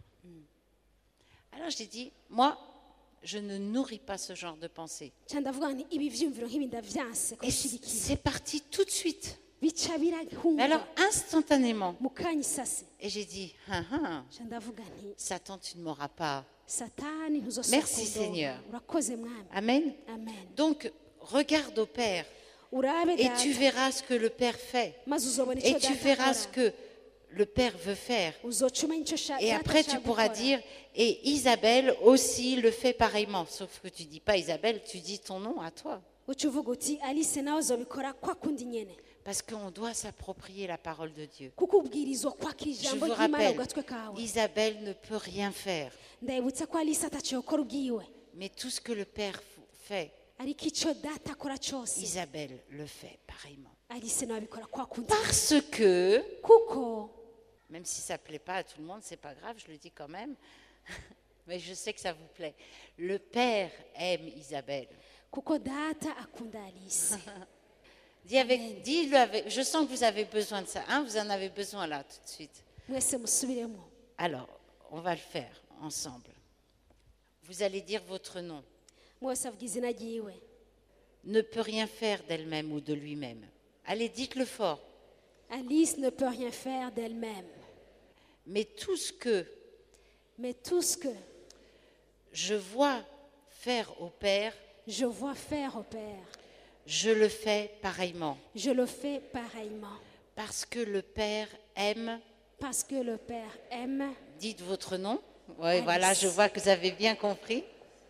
Alors j'ai dit, moi, je ne nourris pas ce genre de pensée. Ca ndavuga nti ibi vyumviro nk'ibi ndavyanse Et kubishigikira. c'est parti tout de suite. Bica Mais birahunga alors, instantanément. mu kanya isase. Et j'ai dit, Ca ndavuga nti Satan, tu ne m'auras pas. Satani ntuzosubira Merci, kundonka. Seigneur. Urakoze mwami. Amen. Amen. Donc, regarde au Père Urabe et data. tu verras ce que le Père fait. Maze uzobona Et icyo tu data verras ce akora. que le Père veut faire. Uzoca umenya icyo Et data après, tu ashaka pourras gukora. dire, et Isabelle aussi le fait pareillement. Sauf que tu dis pas Isabelle, tu dis ton nom à toi. uca uvuga uti alice nawe uzobikora kwa kundi nyene. Parce qu'on doit s'approprier la parole de Dieu. kuko ubwirizwa kwakira Je ijambo vous ry'imana rappelle, ku gatwe kawe. Isabelle ne peut rien faire. ndabibutsa ko alisa ataciye gukora ubwiwe, Mais tout ce que le Père fait, ariko icyo data akora cyose Isabelle le fait pareillement. alise nawe abikora kwa kundi. Parce que, kuko même si ça ne plaît pas à tout le monde, c'est pas grave, je le dis quand même, mais je sais que ça vous plaît. Le Père aime Isabelle. kuko data akunda alise. Dis-le avec, je sens que vous avez besoin de ça, hein, vous en avez besoin là tout de suite. mwese musubiremo. Alors, on va le faire ensemble. Vous allez dire votre nom. mwese avuga izina ryiwe. Ne peut rien faire d'elle-même ou de lui-même. Allez, dites-le fort. Alice ne peut rien faire d'elle-même, Mais tout ce que mais tout ce que je vois faire au Père, je vois faire au Père, je le fais pareillement. je le fais pareillement. Parce que le Père aime. Parce que le Père aime. Dites votre nom. Oui, Alice. voilà, je vois que vous avez bien compris.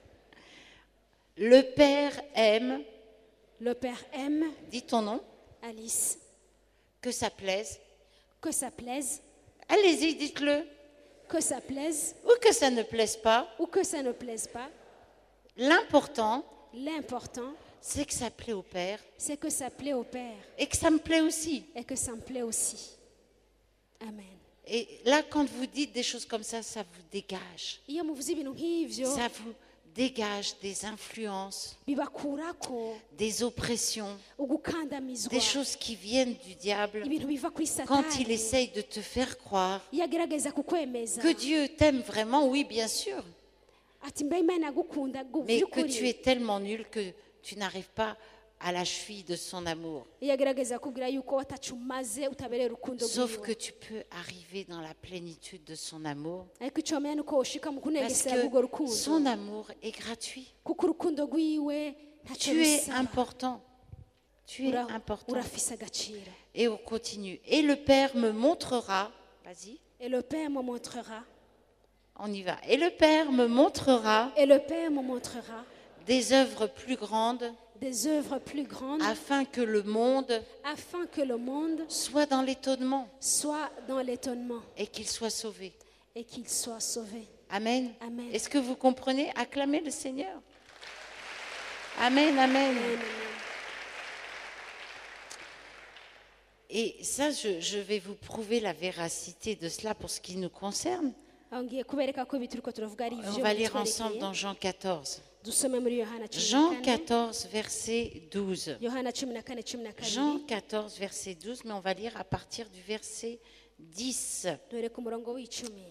Le Père aime. Le Père aime Dis ton nom. Alice. Que ça plaise. Que ça plaise, Allez-y, dites-le. que ça plaise Ou que ça ne plaise pas. ou que ça ne plaise pas. L'important, L'important, c'est que ça plaît au Père c'est que ça plaît au Père et que ça me plaît aussi. et que ça me plaît aussi. Amen. Et là, quand vous dites des choses comme ça vous dégage. Iyo muvuze ibintu nk'ivyo Ça vous dégage des influences, bibakurako des oppressions, ugukandamizwa, des choses qui viennent du diable ibintu biva kuri quand il Satani. essaye de te faire croire Iyo agerageza kukwemeza que Dieu t'aime vraiment, oui, bien sûr, ati mbe Imana agukunda mais que tu by'ukuri. es tellement nul que tu n'arrives pas à la cheville de son amour. Iyo agerageza kubwira yuko watacu maze utabereye urukundo Sauf que rwiwe, tu peux arriver dans la plénitude de son amour ariko icyo wamenya ni uko ushika mu parce kunegesera urwo que son rukundo, amour est gratuit. kuko urukundo rwiwe ntacyo Tu es rusaba. important. Tu es Ura- important. urafise agaciro. Et on continue. Et le Père me montrera, vas-y, Et le Père me montrera, on y va. Et le Père me montrera et le Père me montrera des œuvres plus grandes des œuvres plus grandes afin que le monde afin que le monde soit dans l'étonnement soit dans l'étonnement et qu'il soit sauvé. et qu'il soit sauvé. Amen. Amen. Est-ce que vous comprenez? Acclamez le Seigneur. Amen, amen. Amen. Et ça, je vais vous prouver la véracité de cela pour ce qui nous concerne. Aho ngiye kubereka ko ibi turiko turavuga ari On ivyo va lire bitwerekeye. ensemble dans Jean 14. Dusome muri Yohana Jean 14. 14, verset 12. Yohana 14:12. Jean 14, verset 12, mais on va lire à partir du verset 10. Dore ku murongo w'icumi.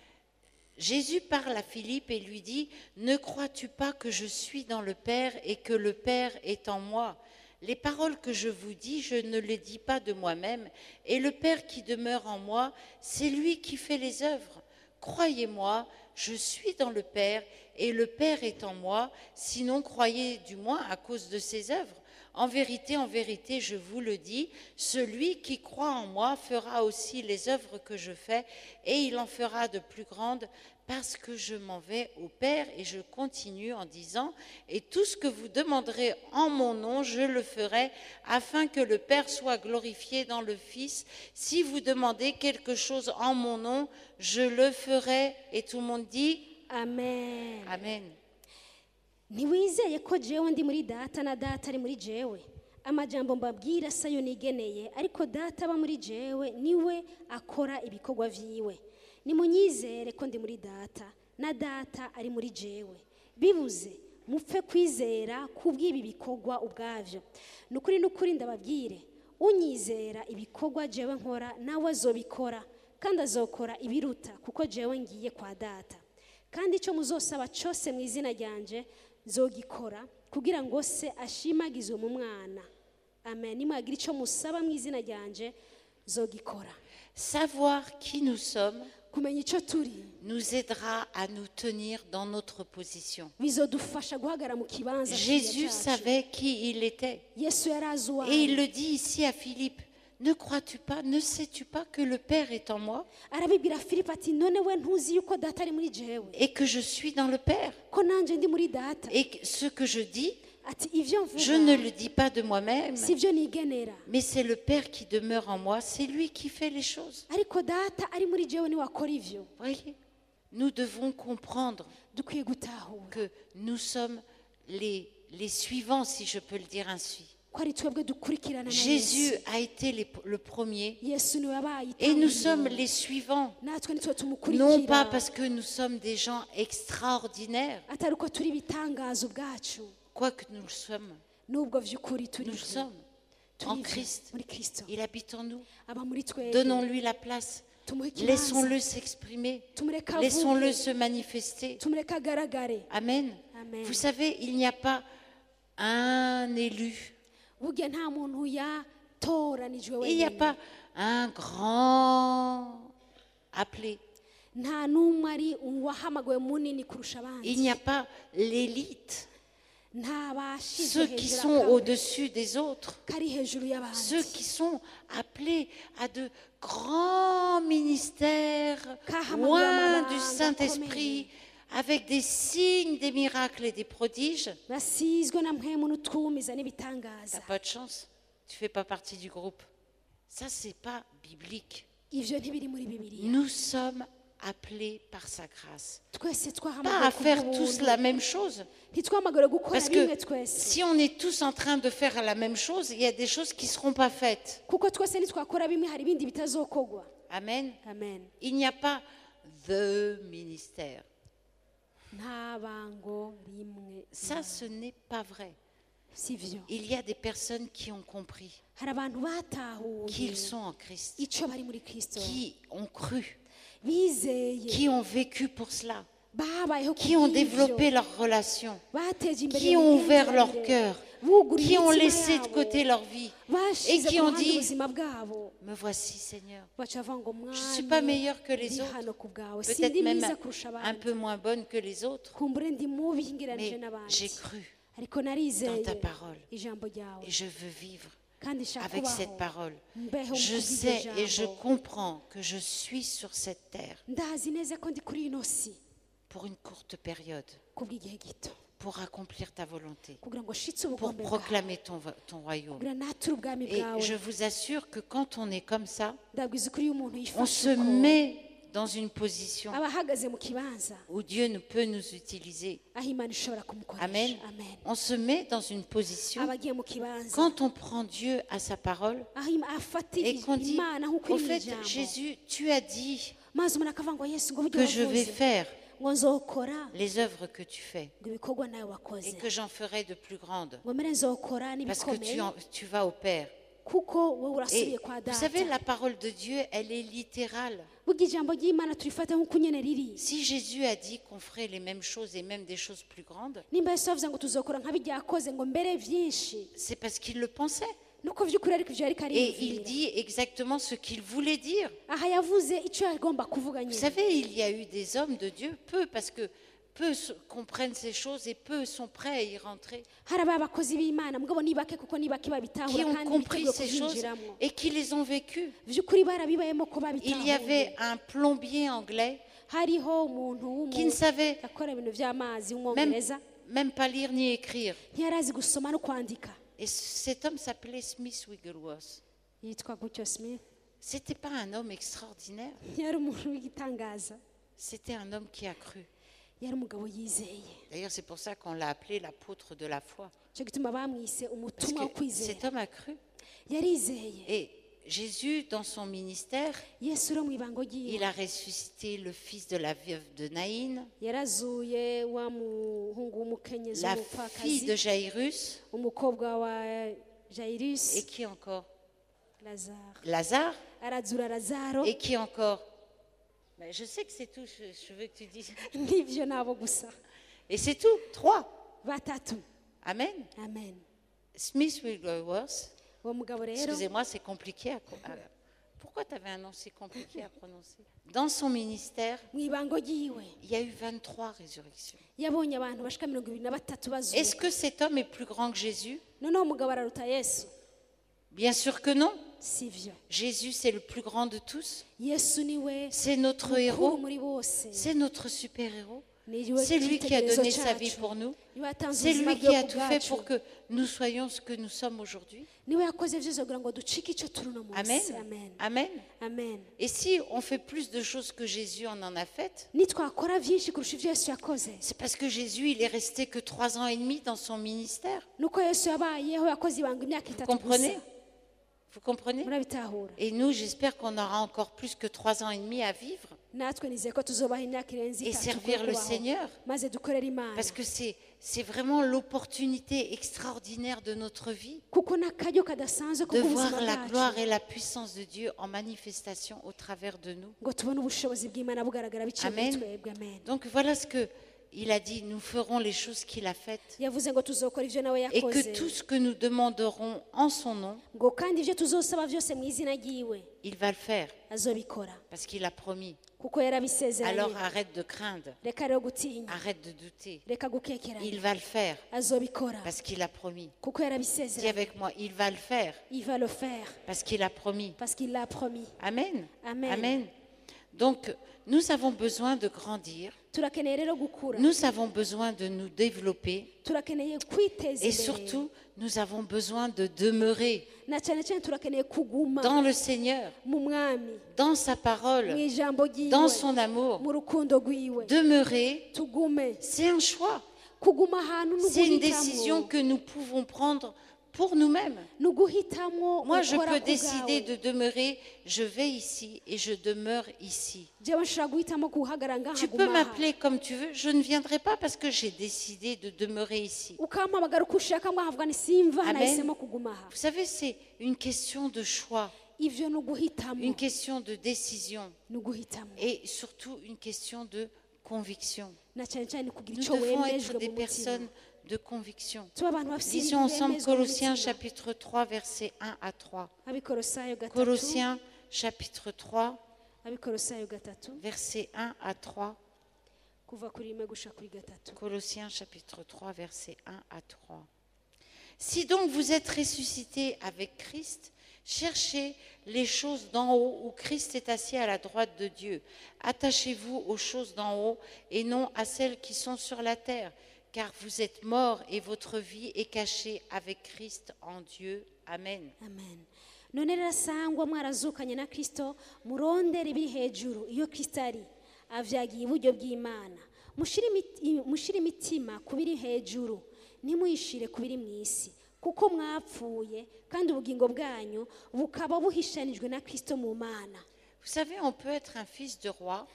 Jésus parle à Philippe et lui dit, « Ne crois-tu pas que je suis dans le Père et que le Père est en moi ? Les paroles que je vous dis, je ne les dis pas de moi-même, et le Père qui demeure en moi, c'est lui qui fait les œuvres. Croyez-moi, je suis dans le Père et le Père est en moi, sinon croyez du moins à cause de ses œuvres. En vérité, je vous le dis, celui qui croit en moi fera aussi les œuvres que je fais, et il en fera de plus grandes, parce que je m'en vais au Père. Et je continue en disant, et tout ce que vous demanderez en mon nom, je le ferai, afin que le Père soit glorifié dans le Fils. Si vous demandez quelque chose en mon nom, je le ferai. Et tout le monde dit, Amen. Amen. Ntiwizeye ko jewe ndi muri data na data ari muri jewe? Amajambo mbabwira sayo nigeneye, ariko data aba muri jewe niwe akora ibikorwa vyiwe. Nimunyizere ko ndi muri data na data ari muri jewe. Bibuze mupfe kwizera kubw'ibi bikorwa ubwavyo. Nukuri ndababwire, unyizera ibikorwa jewe nkora nawe azobikora, kandi azokora ibiruta kuko jewe ngiye kwa data. Kandi icyo muzosaba cyose mu izina ryanje nzogikora kugira ngo se ashimagizwe mu mwana. Amen. Nimwagira icyo musaba mu izina ryanje nzogikora. Savoir qui nous sommes Kumenya icyo turi nous aidera à nous tenir dans notre position. bizodufasha guhagarara mu kibanza Jésus savait qui il était. Yesu yarazi uwo Et il ari. le dit ici à Philippe. Ne crois-tu pas, ne sais-tu pas que le Père est en moi Arabibwira Filipo ati none we ntuzi yuko data ari muri jewe et que je suis dans le Père? ko nanje ndi muri data Et que ce que je dis, ati ibyo Je ne mvuga le dis pas de moi-même, si byo nigenera mais c'est le Père qui demeure en moi, c'est lui qui fait les choses. ariko data ari muri jewe niwe akora ivyo. Voyez, nous devons comprendre Dukwiye gutahura que nous sommes les suivants, si je peux le dire ainsi. ko ari twebwe dukurikirana na Jésus Yesu. a été le premier Yesu niwe yabaye et nous itangiriro. sommes les suivants. natwe nitwe Non tumukurikira pas parce que nous sommes des gens extraordinaires, atari uko turi ibitangazo bwacu quoique nous le sommes. nubwo vy'ukuri turi Nous le ivyo. sommes Turi en ivyo Christ. muri Kristo Il habite en nous. aba muri twebwe Donnons-lui la place. tumuhe ikibanza Laissons-le s'exprimer. tumureke Laissons-le avuge se manifester. tumureke agaragare. Amen. Amen. Vous savez, il n'y a pas un élu. burya nta muntu yatoranijwe Il n'y a wenyine pas un grand appelé. nta n'umwe ari uwahamagawe munini kurusha Il abandi n'y a pas l'élite. nta bashyizwe Ceux qui hejuru sont akawe au-dessus des autres. kari hejuru y'abandi Ceux qui sont appelés à de grands ministères loin du Saint-Esprit, avec des signes, des miracles et des prodiges. basizwe na mpwemu n'utumiza Tu n'ibitangaza n'as pas de chance. Tu ne fais pas partie du groupe. Ça, ce n'est pas biblique. ivyo ntibiri muri bibiliya Nous sommes appelés par sa grâce. twese Pas à twahamagawe faire tous kubw'ubuntu la même chose. ntitwamagare gukora Parce bimwe que twese si on est tous en train de faire la même chose, il y a des choses qui ne seront pas faites. kuko twese nitwakora bimwe hari ibindi bitazokogwa. Amen. Amen. Il n'y a pas the ministère. nta bango rimwe Ça, ce n'est pas vrai. sivyo Il y a des personnes qui ont compris hari abantu batahuye qu'ils sont en Christ, ico bari muri Kristo qui ont cru, bizeye qui ont vécu pour cela, babayeho qui ont kubw'ivyo, développé leurs relations, bateje imbere qui ont ouvert imigenderanire, leur cœur, buguriye qui ont imitima laissé de yabo, côté leur vie et bashize qui ku ont ruhande dit, ubuzima bwabo me voici Seigneur. baca bavuga ngo Je ne mwami suis pas meilleure que les ndi autres, hano ku bwawe peut-être sindi même mwiza kurusha un abandi peu moins bonne que les autres, kumbure ndi mubi ngereranije mais n'abandi j'ai cru ariko narizeye dans ta parole ijambo ryawe et je veux vivre kandi nshaka avec kubaho cette parole. mbeho Je mu sais kubw'iryo et je jambo. comprends que je suis sur cette terre ndazi neza ko ndi kuri ino si pour une courte période, kubw'igihe gito pour accomplir ta volonté, kugira ngo shitse pour ubugombe bwawe proclamer ton royaume. kugira nature ubwami Et bwawe je vous assure que quand on est comme ça, ndabwiza ukuri iyo umuntu on yifashe se uko met dans une position aba ahagaze mu kibanza où Dieu ne peut nous utiliser. aho imana ishobora kumukoresha Amen. amen On se met dans une position, aba agiye mu kibanza quand on prend Dieu à sa parole aho afatira et qu'on dit, imana nk'uko au iri mu fait, ijambo Jésus, tu as dit maze umuntu akavuga ngo yesu ngo buryo que je vais wavuze faire ngo nzokora les œuvres que tu fais ngo ibikorwa nawe wakoze et que j'en ferai de plus grandes ngo mbere nzokora parce que n'ibikomeye tu vas au Père. kuko wowe urasubiye Et kwa vous savez, data la parole de Dieu, elle est littérale. burya ijambo ry'imana turifata nk'uko nyene riri Si Jésus a dit qu'on ferait les mêmes choses et même des choses plus grandes, nimba yesu yavuze ngo tuzokora nka bijya yakoze ngo mbere byinshi c'est parce qu'il le pensait. nuko vy'ukuri ariko ivyo yariko Et il ariyumvira dit exactement ce qu'il voulait dire. aha yavuze ico yagomba kuvuga Vous nyine savez, il y a eu des hommes de Dieu, peu, parce que peu comprennent ces choses et peu sont prêts à y rentrer, hari abakozi b'imana mugabo ni bake kuko ni bake qui babitahura ont kandi compris biteguye ces choses kuvyinjiramo et qui les ont vécues. vy'ukuri barabibayemo ko Il y babitahuye avait un plombier anglais hariho umuntu qui ne savait akora ibintu vy'amazi w'umwongereza même pas lire ni écrire. ntiyari azi gusoma no kwandika Et cet homme s'appelait Smith Wigglesworth. yitwa gutyo Smith C'était pas un homme extraordinaire, ntiyari umuntu w'igitangaza c'était un homme qui a cru. yari umugabo yizeye D'ailleurs, c'est pour ça qu'on l'a appelé l'apôtre de la foi. cyo gituma bamwise Parce umutumwa wo que kwizera cet homme a cru. yarizeye Et Jésus, dans son ministère, yesu uro mu ibango ryiwe il a ressuscité le fils de la veuve de Naïn, yarazuye wa muhungu w'umukenyezi la fille w'umupfakazi de Jairus, umukobwa wa jairus et qui encore lazaro Lazare, arazura lazaro et qui encore Ben, je sais que c'est tout, je veux que tu dises. n'ivyo nabo gusa Et c'est tout, 3. batatu Amen. amen Smith Wigglesworth, uwo mugabo rero excusez-moi, c'est compliqué Pourquoi tu avais un nom si compliqué à prononcer? Dans son ministère, mu ibango ryiwe il y a eu 23 résurrections. yabonye abantu bashika 23 bazuye Est-ce que cet homme est plus grand que Jésus? noneho umugabo araruta yesu Bien sûr que non. sivyo Jésus, c'est le plus grand de tous. yesu niwe C'est notre mukuru héros. muri bose C'est notre super-héros. C'est lui qui a donné sa vie pour nous. C'est lui qui a tout fait pour que nous soyons ce que nous sommes aujourd'hui. Amen. Amen. Amen. Et si on fait plus de choses que Jésus en a faites, c'est parce que Jésus, il est resté que 3 ans et demi dans son ministère. Vous comprenez? Vous comprenez? Et nous, j'espère qu'on aura encore plus que 3 ans et demi à vivre et servir le Seigneur. Parce que c'est vraiment l'opportunité extraordinaire de notre vie de voir la gloire et la puissance de Dieu en manifestation au travers de nous. Amen. Donc voilà ce que il a dit, nous ferons les choses qu'il a faites. Et que tout ce que nous demanderons en son nom, il va le faire. Parce qu'il a promis. Alors arrête de craindre. Arrête de douter. Il va le faire. Parce qu'il a promis. Dis avec moi, il va le faire. Parce qu'il a promis. Amen. Amen. Donc, nous avons besoin de grandir. Nous avons besoin de nous développer. Et surtout, nous avons besoin de demeurer dans le Seigneur, dans sa parole, dans son amour. Demeurer, c'est un choix. C'est une décision que nous pouvons prendre pour nous-mêmes. Moi, je peux décider de demeurer, je vais ici et je demeure ici. Tu peux m'appeler comme tu veux, je ne viendrai pas parce que j'ai décidé de demeurer ici. Amen. Vous savez, c'est une question de choix, une question de décision et surtout une question de conviction. Nous devons être des personnes de conviction. Lisons ensemble Colossiens chapitre 3 versets 1 à 3. Colossiens chapitre 3 versets 1 à 3. Colossiens chapitre 3 versets 1 à 3. Si donc vous êtes ressuscités avec Christ, cherchez les choses d'en haut où Christ est assis à la droite de Dieu. Attachez-vous aux choses d'en haut et non à celles qui sont sur la terre. Car vous êtes morts et votre vie est cachée avec Christ en Dieu. Amen. Amen. None rero sangwa mwarazukanye na Kristo murondera ibiri hejuru iyo Kristo ari avyagiye iburyo bw'Imana mushire imitima kubiri hejuru nimuyishire kubiri mw'isi kuko mwapfuye kandi ubugingo bwanyu bukaba buhishanijwe na Kristo mu Mana. Vous savez, on peut être un fils de roi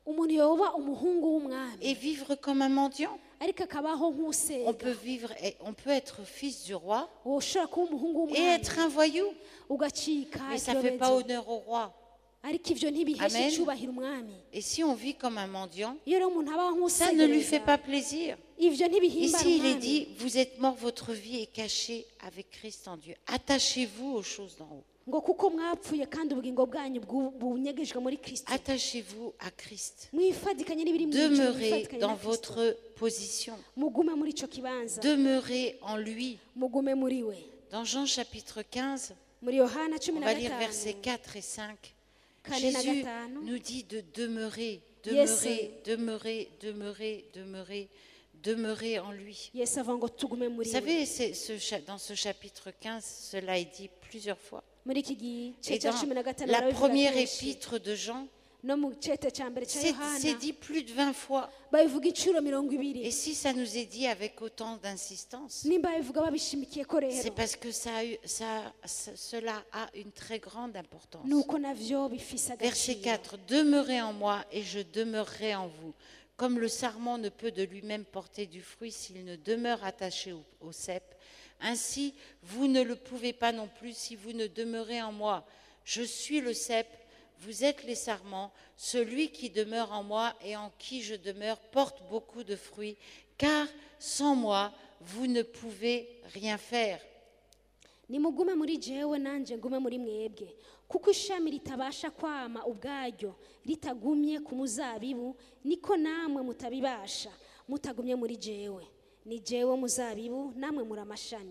et vivre comme un mendiant. On peut être fils du roi et être un voyou. Mais ça ne fait pas honneur au roi. Amen. Et si on vit comme un mendiant, ça ne lui fait pas plaisir. Ici, il est dit, vous êtes morts, votre vie est cachée avec Christ en Dieu. Attachez-vous aux choses d'en haut. Attachez-vous à Christ. Demeurez dans votre position. Demeurez en lui. Dans Jean chapitre 15, on va lire versets 4 et 5. Jésus nous dit de demeurer, demeurer en lui. Vous savez, dans ce chapitre 15, cela est dit plusieurs fois. Et dans la première épître de Jean, c'est dit plus de 20 fois. Et si ça nous est dit avec autant d'insistance, c'est parce que cela a une très grande importance. Verset 4, demeurez en moi et je demeurerai en vous. Comme le sarment ne peut de lui-même porter du fruit s'il ne demeure attaché au cep, ainsi vous ne le pouvez pas non plus si vous ne demeurez en moi. Je suis le cep, vous êtes les sarments. Celui qui demeure en moi et en qui je demeure porte beaucoup de fruits, car sans moi vous ne pouvez rien faire. Nimugume muri jewe nanje ngume muri mwebwe kuko ishami ritabasha kwama ubwaryo ritagumye ku muzabibu niko namwe mutabibasha mutagumye muri jewe ni jewe muzabibu namwe muri amashami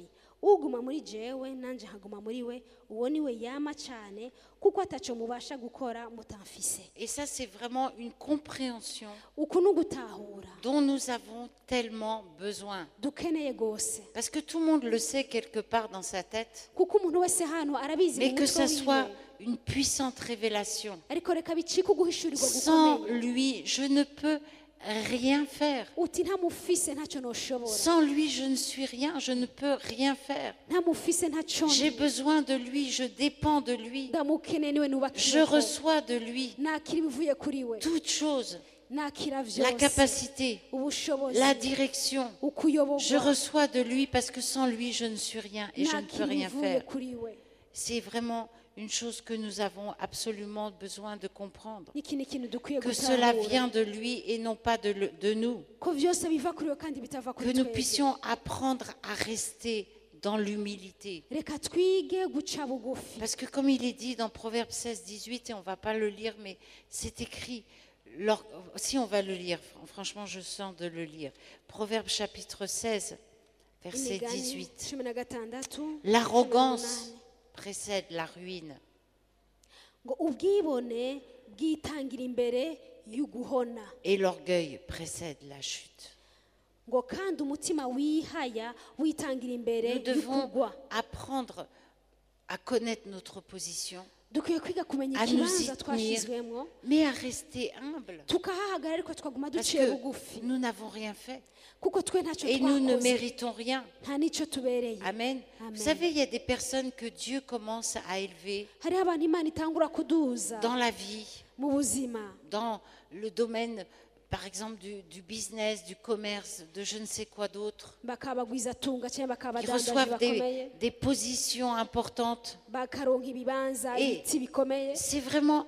uguma muri jewe nanjye nkaguma muri we uwo ni we yama cyane kuko ataco mubasha gukora mutamfise. Et ça, c'est vraiment une compréhension uku ni ugutahura dont nous avons tellement besoin. dukeneye gose, Parce que tout le monde le sait quelque part dans sa tête, kuko umuntu wese hano arabizi mais mu que mutwe ça soit wiwe. une puissante révélation. ariko reka bicike uguhishurirwa Sans gukomeye lui, je ne peux rien faire. uti ntamufise ntacyo noshobora, Sans lui, je ne suis rien, je ne peux rien faire. ntamufise ntacyo J'ai ndi, besoin de lui, je dépends de lui, ndamukeneye niwe je nubakiyeho, reçois de lui nakira ibivuye kuri we, toute chose, nakira la vyose, capacité, ubushobozi, la direction. Je ukuyoborwa, reçois de lui parce que sans lui, je ne suis rien et je ne peux nakira rien ibivuye faire. kuri we. C'est vraiment une chose que nous avons absolument besoin de comprendre. Iki ni ikintu dukwiye Que cela gutahura, vient de lui et non pas de nous. ko vyose biva kuri we kandi bitava Que kuri nous twebwe. puissions apprendre à rester dans l'humilité. Reka twige guca bugufi, Parce que comme il est dit dans Proverbe 16, 18, et on ne va pas le lire, mais c'est écrit, si on va le lire, franchement je sens de le lire. Proverbe chapitre 16, verset Imigani 18. 16, L'arrogance précède la ruine ngo ubwibone bwitangira imbere y'uguhona, et l'orgueil précède la chute. ngo kandi umutima wihaya witangira imbere Nous devons y'ukugwa. apprendre à connaître notre position, Dukwiye kwiga kumenya à nous y ikibanza tenir, twashizwemo, mais à rester humble. tukahahagarara ariko twaguma Parce duciye que bugufi, nous n'avons rien fait kuko twe ntacyo et nous ne twakoze, méritons rien. nta n'icyo tubereye. Amen. Amen. Vous savez, il y a des personnes que Dieu commence à élever hariho abantu Imana itangura kuduza dans la vie, mu buzima, dans le domaine, par exemple, du business, du commerce, de je ne sais quoi d'autre. bakabagwizatunga cyangwa Ils bakabadandaji reçoivent bakomeye, des positions importantes. bakaronka ibibanza, Et ibiti bikomeye, c'est vraiment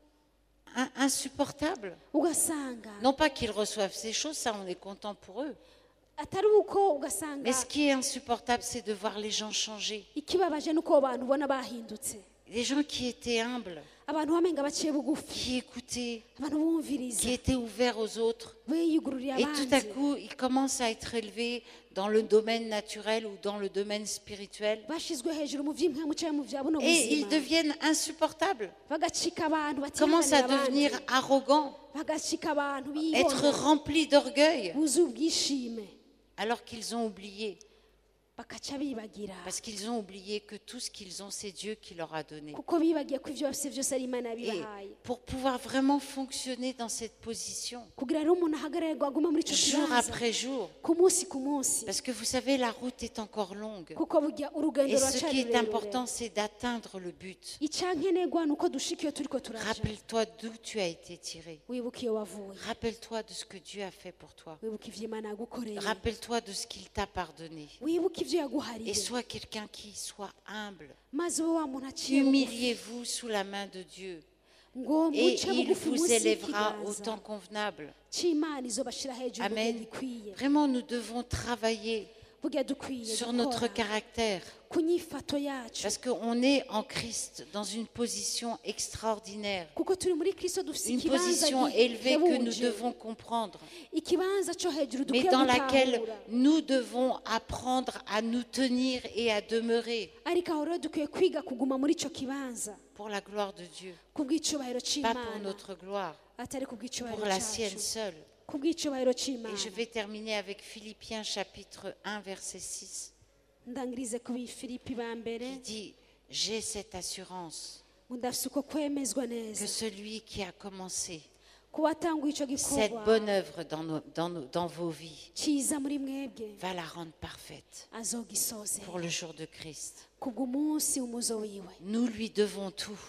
insupportable. ugasanga Non pas qu'ils reçoivent ces choses, ça on est content pour eux. atari uko ugasanga Mais ce qui est insupportable, c'est de voir les gens changer. ikibabaje nuko abantu ubona bahindutse, Les gens qui étaient humbles, abantu bamenga baciye bugufi, qui écoutaient, abantu bumviriza, qui étaient ouverts aux autres. biyugururiye Et tout à abandi, coup, ils commencent à être élevés dans le domaine naturel ou dans le domaine spirituel. bashizwe hejuru mu by'impwemu cyangwa mu bya buno Et ils buzima, deviennent insupportables. bagacika abantu Commencent à batihanganira devenir abandi, arrogants, bagacika abantu être bibona, remplis d'orgueil, buzuye ubwishime, alors qu'ils ont oublié. bakaca bibagira, Parce qu'ils ont oublié que tout ce qu'ils ont, c'est Dieu qui leur a donné. kuko bibagiye ko ibyo byose ari Imana Et yabibahaye. pour pouvoir vraiment fonctionner dans cette position, kugira rero umuntu ahagararwa aguma muri icyo jour kibanza après jour, ku munsi ku munsi, parce que vous savez, la route est encore longue. kuko burya urugendo Et ce ruracari qui est rurerure. important, c'est d'atteindre le but. icyankenerwa ni uko dushika iyo turiko turaja, Rappelle-toi d'où tu as été tiré. wibuka iyo wavuye, Rappelle-toi de ce que Dieu a fait pour toi. wibuka ivyo Imana yagukoreye, Rappelle-toi de ce qu'il t'a pardonné. wibuka ivyo yaguhariye, Et sois quelqu'un qui soit humble. maze wowe wa muntu aciye bugufi, Humiliez-vous sous la main de Dieu. ngo Et muce il bugufi vous munsi élèvera au y'ikiganza temps convenable. c'Imana izobashira hejuru mu gihe Amen. gikwiye. Vraiment, nous devons travailler burya dukwiye sur notre gukora caractère. ku nyifato yacu, Parce qu'on est en Christ dans une position extraordinaire. kuko turi muri Kristo dufite Une ikibanza position élevée que nous gihebuje, devons comprendre. ikibanza cyo hejuru Mais dukwiye dans laquelle gutahura, nous devons apprendre à nous tenir et à demeurer ariko aho rero dukwiye kwiga kuguma muri icyo kibanza pour la gloire de Dieu. kubw'icubahiro Pas pour c'Imana, notre gloire, atari pour kubw'icubahiro la sienne cyacu, seule. kubw'icubahiro Et c'Imana. je vais terminer avec Philippiens chapitre 1 verset 6 ndangirize ku bifilipi ba mbere, qui dit « J'ai cette assurance ngo ndafise uko kwemezwa que neza celui qui a commencé ko watanguye ico cette gikorwa bonne œuvre dans vos vies ciza muri mwebwe va la rendre parfaite azogisoze pour le jour de Christ. kubw'umunsi w'umuzo wiwe. Nous lui devons tout.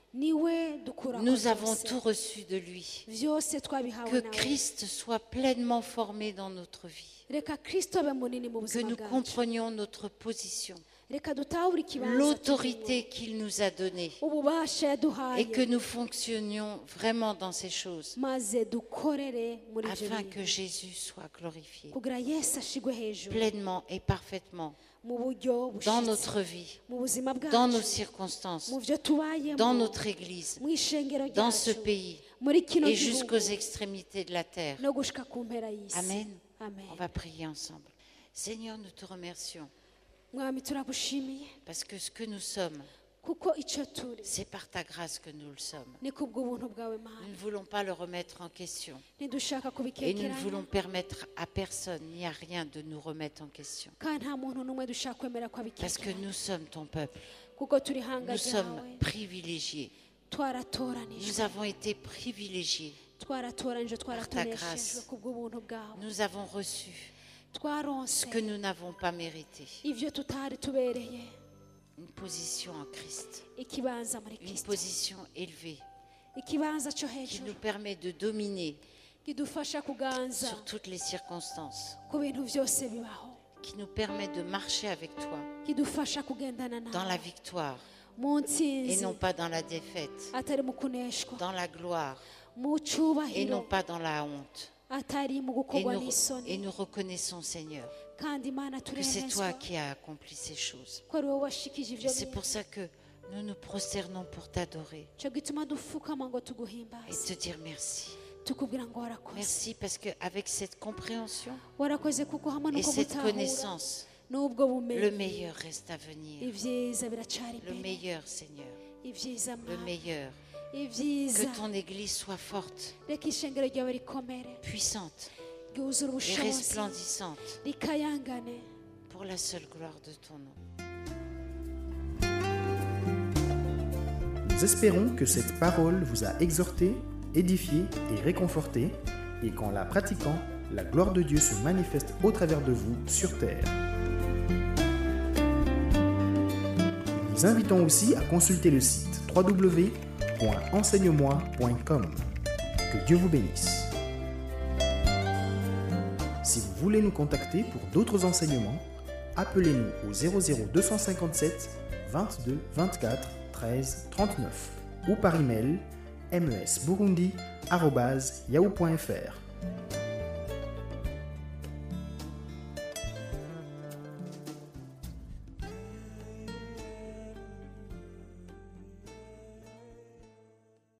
niwe dukura Nous avons tout reçu de lui. vyose twabihawe Que nawe. Christ soit pleinement formé dans notre vie. reka kristo abe munini mu Que buzima nous bwacu, comprenions notre position, reka dutahure ikibanza l'autorité qu'il nous a donnée turimo, ububasha yaduhaye, et que nous fonctionnions vraiment dans ces choses maze dukorere muri ivyo afin bintu, que Jésus soit glorifié kugira yesu ashigwe hejuru pleinement et parfaitement mu buryo dans bushitse, notre vie, mu buzima dans nos bwacu, circonstances, mu vyo tubayemo, dans notre Église, mu ishengero dans ce ryacu, pays muri kino et gihugu, jusqu'aux extrémités de la terre. no gushika ku mpera y'isi. Amen. Amen. On va prier ensemble. Seigneur, nous te remercions mwami turagushimiye parce que ce que nous sommes, kuko icyo turi c'est par ta grâce que nous le sommes. ni kubw'ubuntu bwawe Nous mana ne voulons pas le remettre en question. ntidushaka Et nous ne kubikekeranya voulons permettre à personne ni à rien de nous remettre en question. kandi nta muntu n'umwe dushaka kwemera ko Parce que abikekeranya nous sommes ton peuple. kuko turi hanga Nous sommes ryawe privilégiés. twaratoranijwe Nous avons été privilégiés. twaratoranijwe Par ta grâce. twaratoneshejwe kubw'ubuntu bwawe Nous avons reçu twaronse ce que nous n'avons pas mérité. ibyo tutari tubereye Une position en Christ. ikibanza muri Une kristo position élevée ikibanza cyo qui hejuru nous permet de dominer kidufasha kuganza sur toutes les circonstances. ku bintu byose bibaho Qui nous permet de marcher avec toi kidufasha kugendana dans la nawe victoire mu et ntsinzi non pas dans la défaite. atari mu kuneshwa Dans la gloire mu et cyubahiro non pas dans la honte. atari mu Et gukorwa nous, et n'isoni nous reconnaissons, Seigneur, kandi imana que c'est toi turemezwa qui as accompli ces choses. ko ari wowe washikije Et ibyo c'est bintu pour ça que nous nous prosternons pour t'adorer cyo gituma dupfukama ngo et tuguhimbaze te dire merci. tukubwira ngo warakoze Merci parce qu'avec cette compréhension warakoze kuko hamwe et nuko cette gutahura connaissance, n'ubwo le bumenyi meilleur reste à venir. ibyiza biracyari Le imbere meilleur, Seigneur. ibyiza Le mwana meilleur. ibyiza Que ton Église soit forte, reka ishengero ryawe rikomere puissante ryuzure et ubushobozi resplendissante rikayangane pour la seule gloire de ton nom. Nous espérons que cette parole vous a exhorté, édifié et réconforté, et qu'en la pratiquant, la gloire de Dieu se manifeste au travers de vous sur terre. Nous vous invitons aussi à consulter le site www.enseigne-moi.com. Que Dieu vous bénisse. Si vous voulez nous contacter pour d'autres enseignements, appelez-nous au 00 257 22 24 13 39 ou par email mesburundi@yahoo.fr.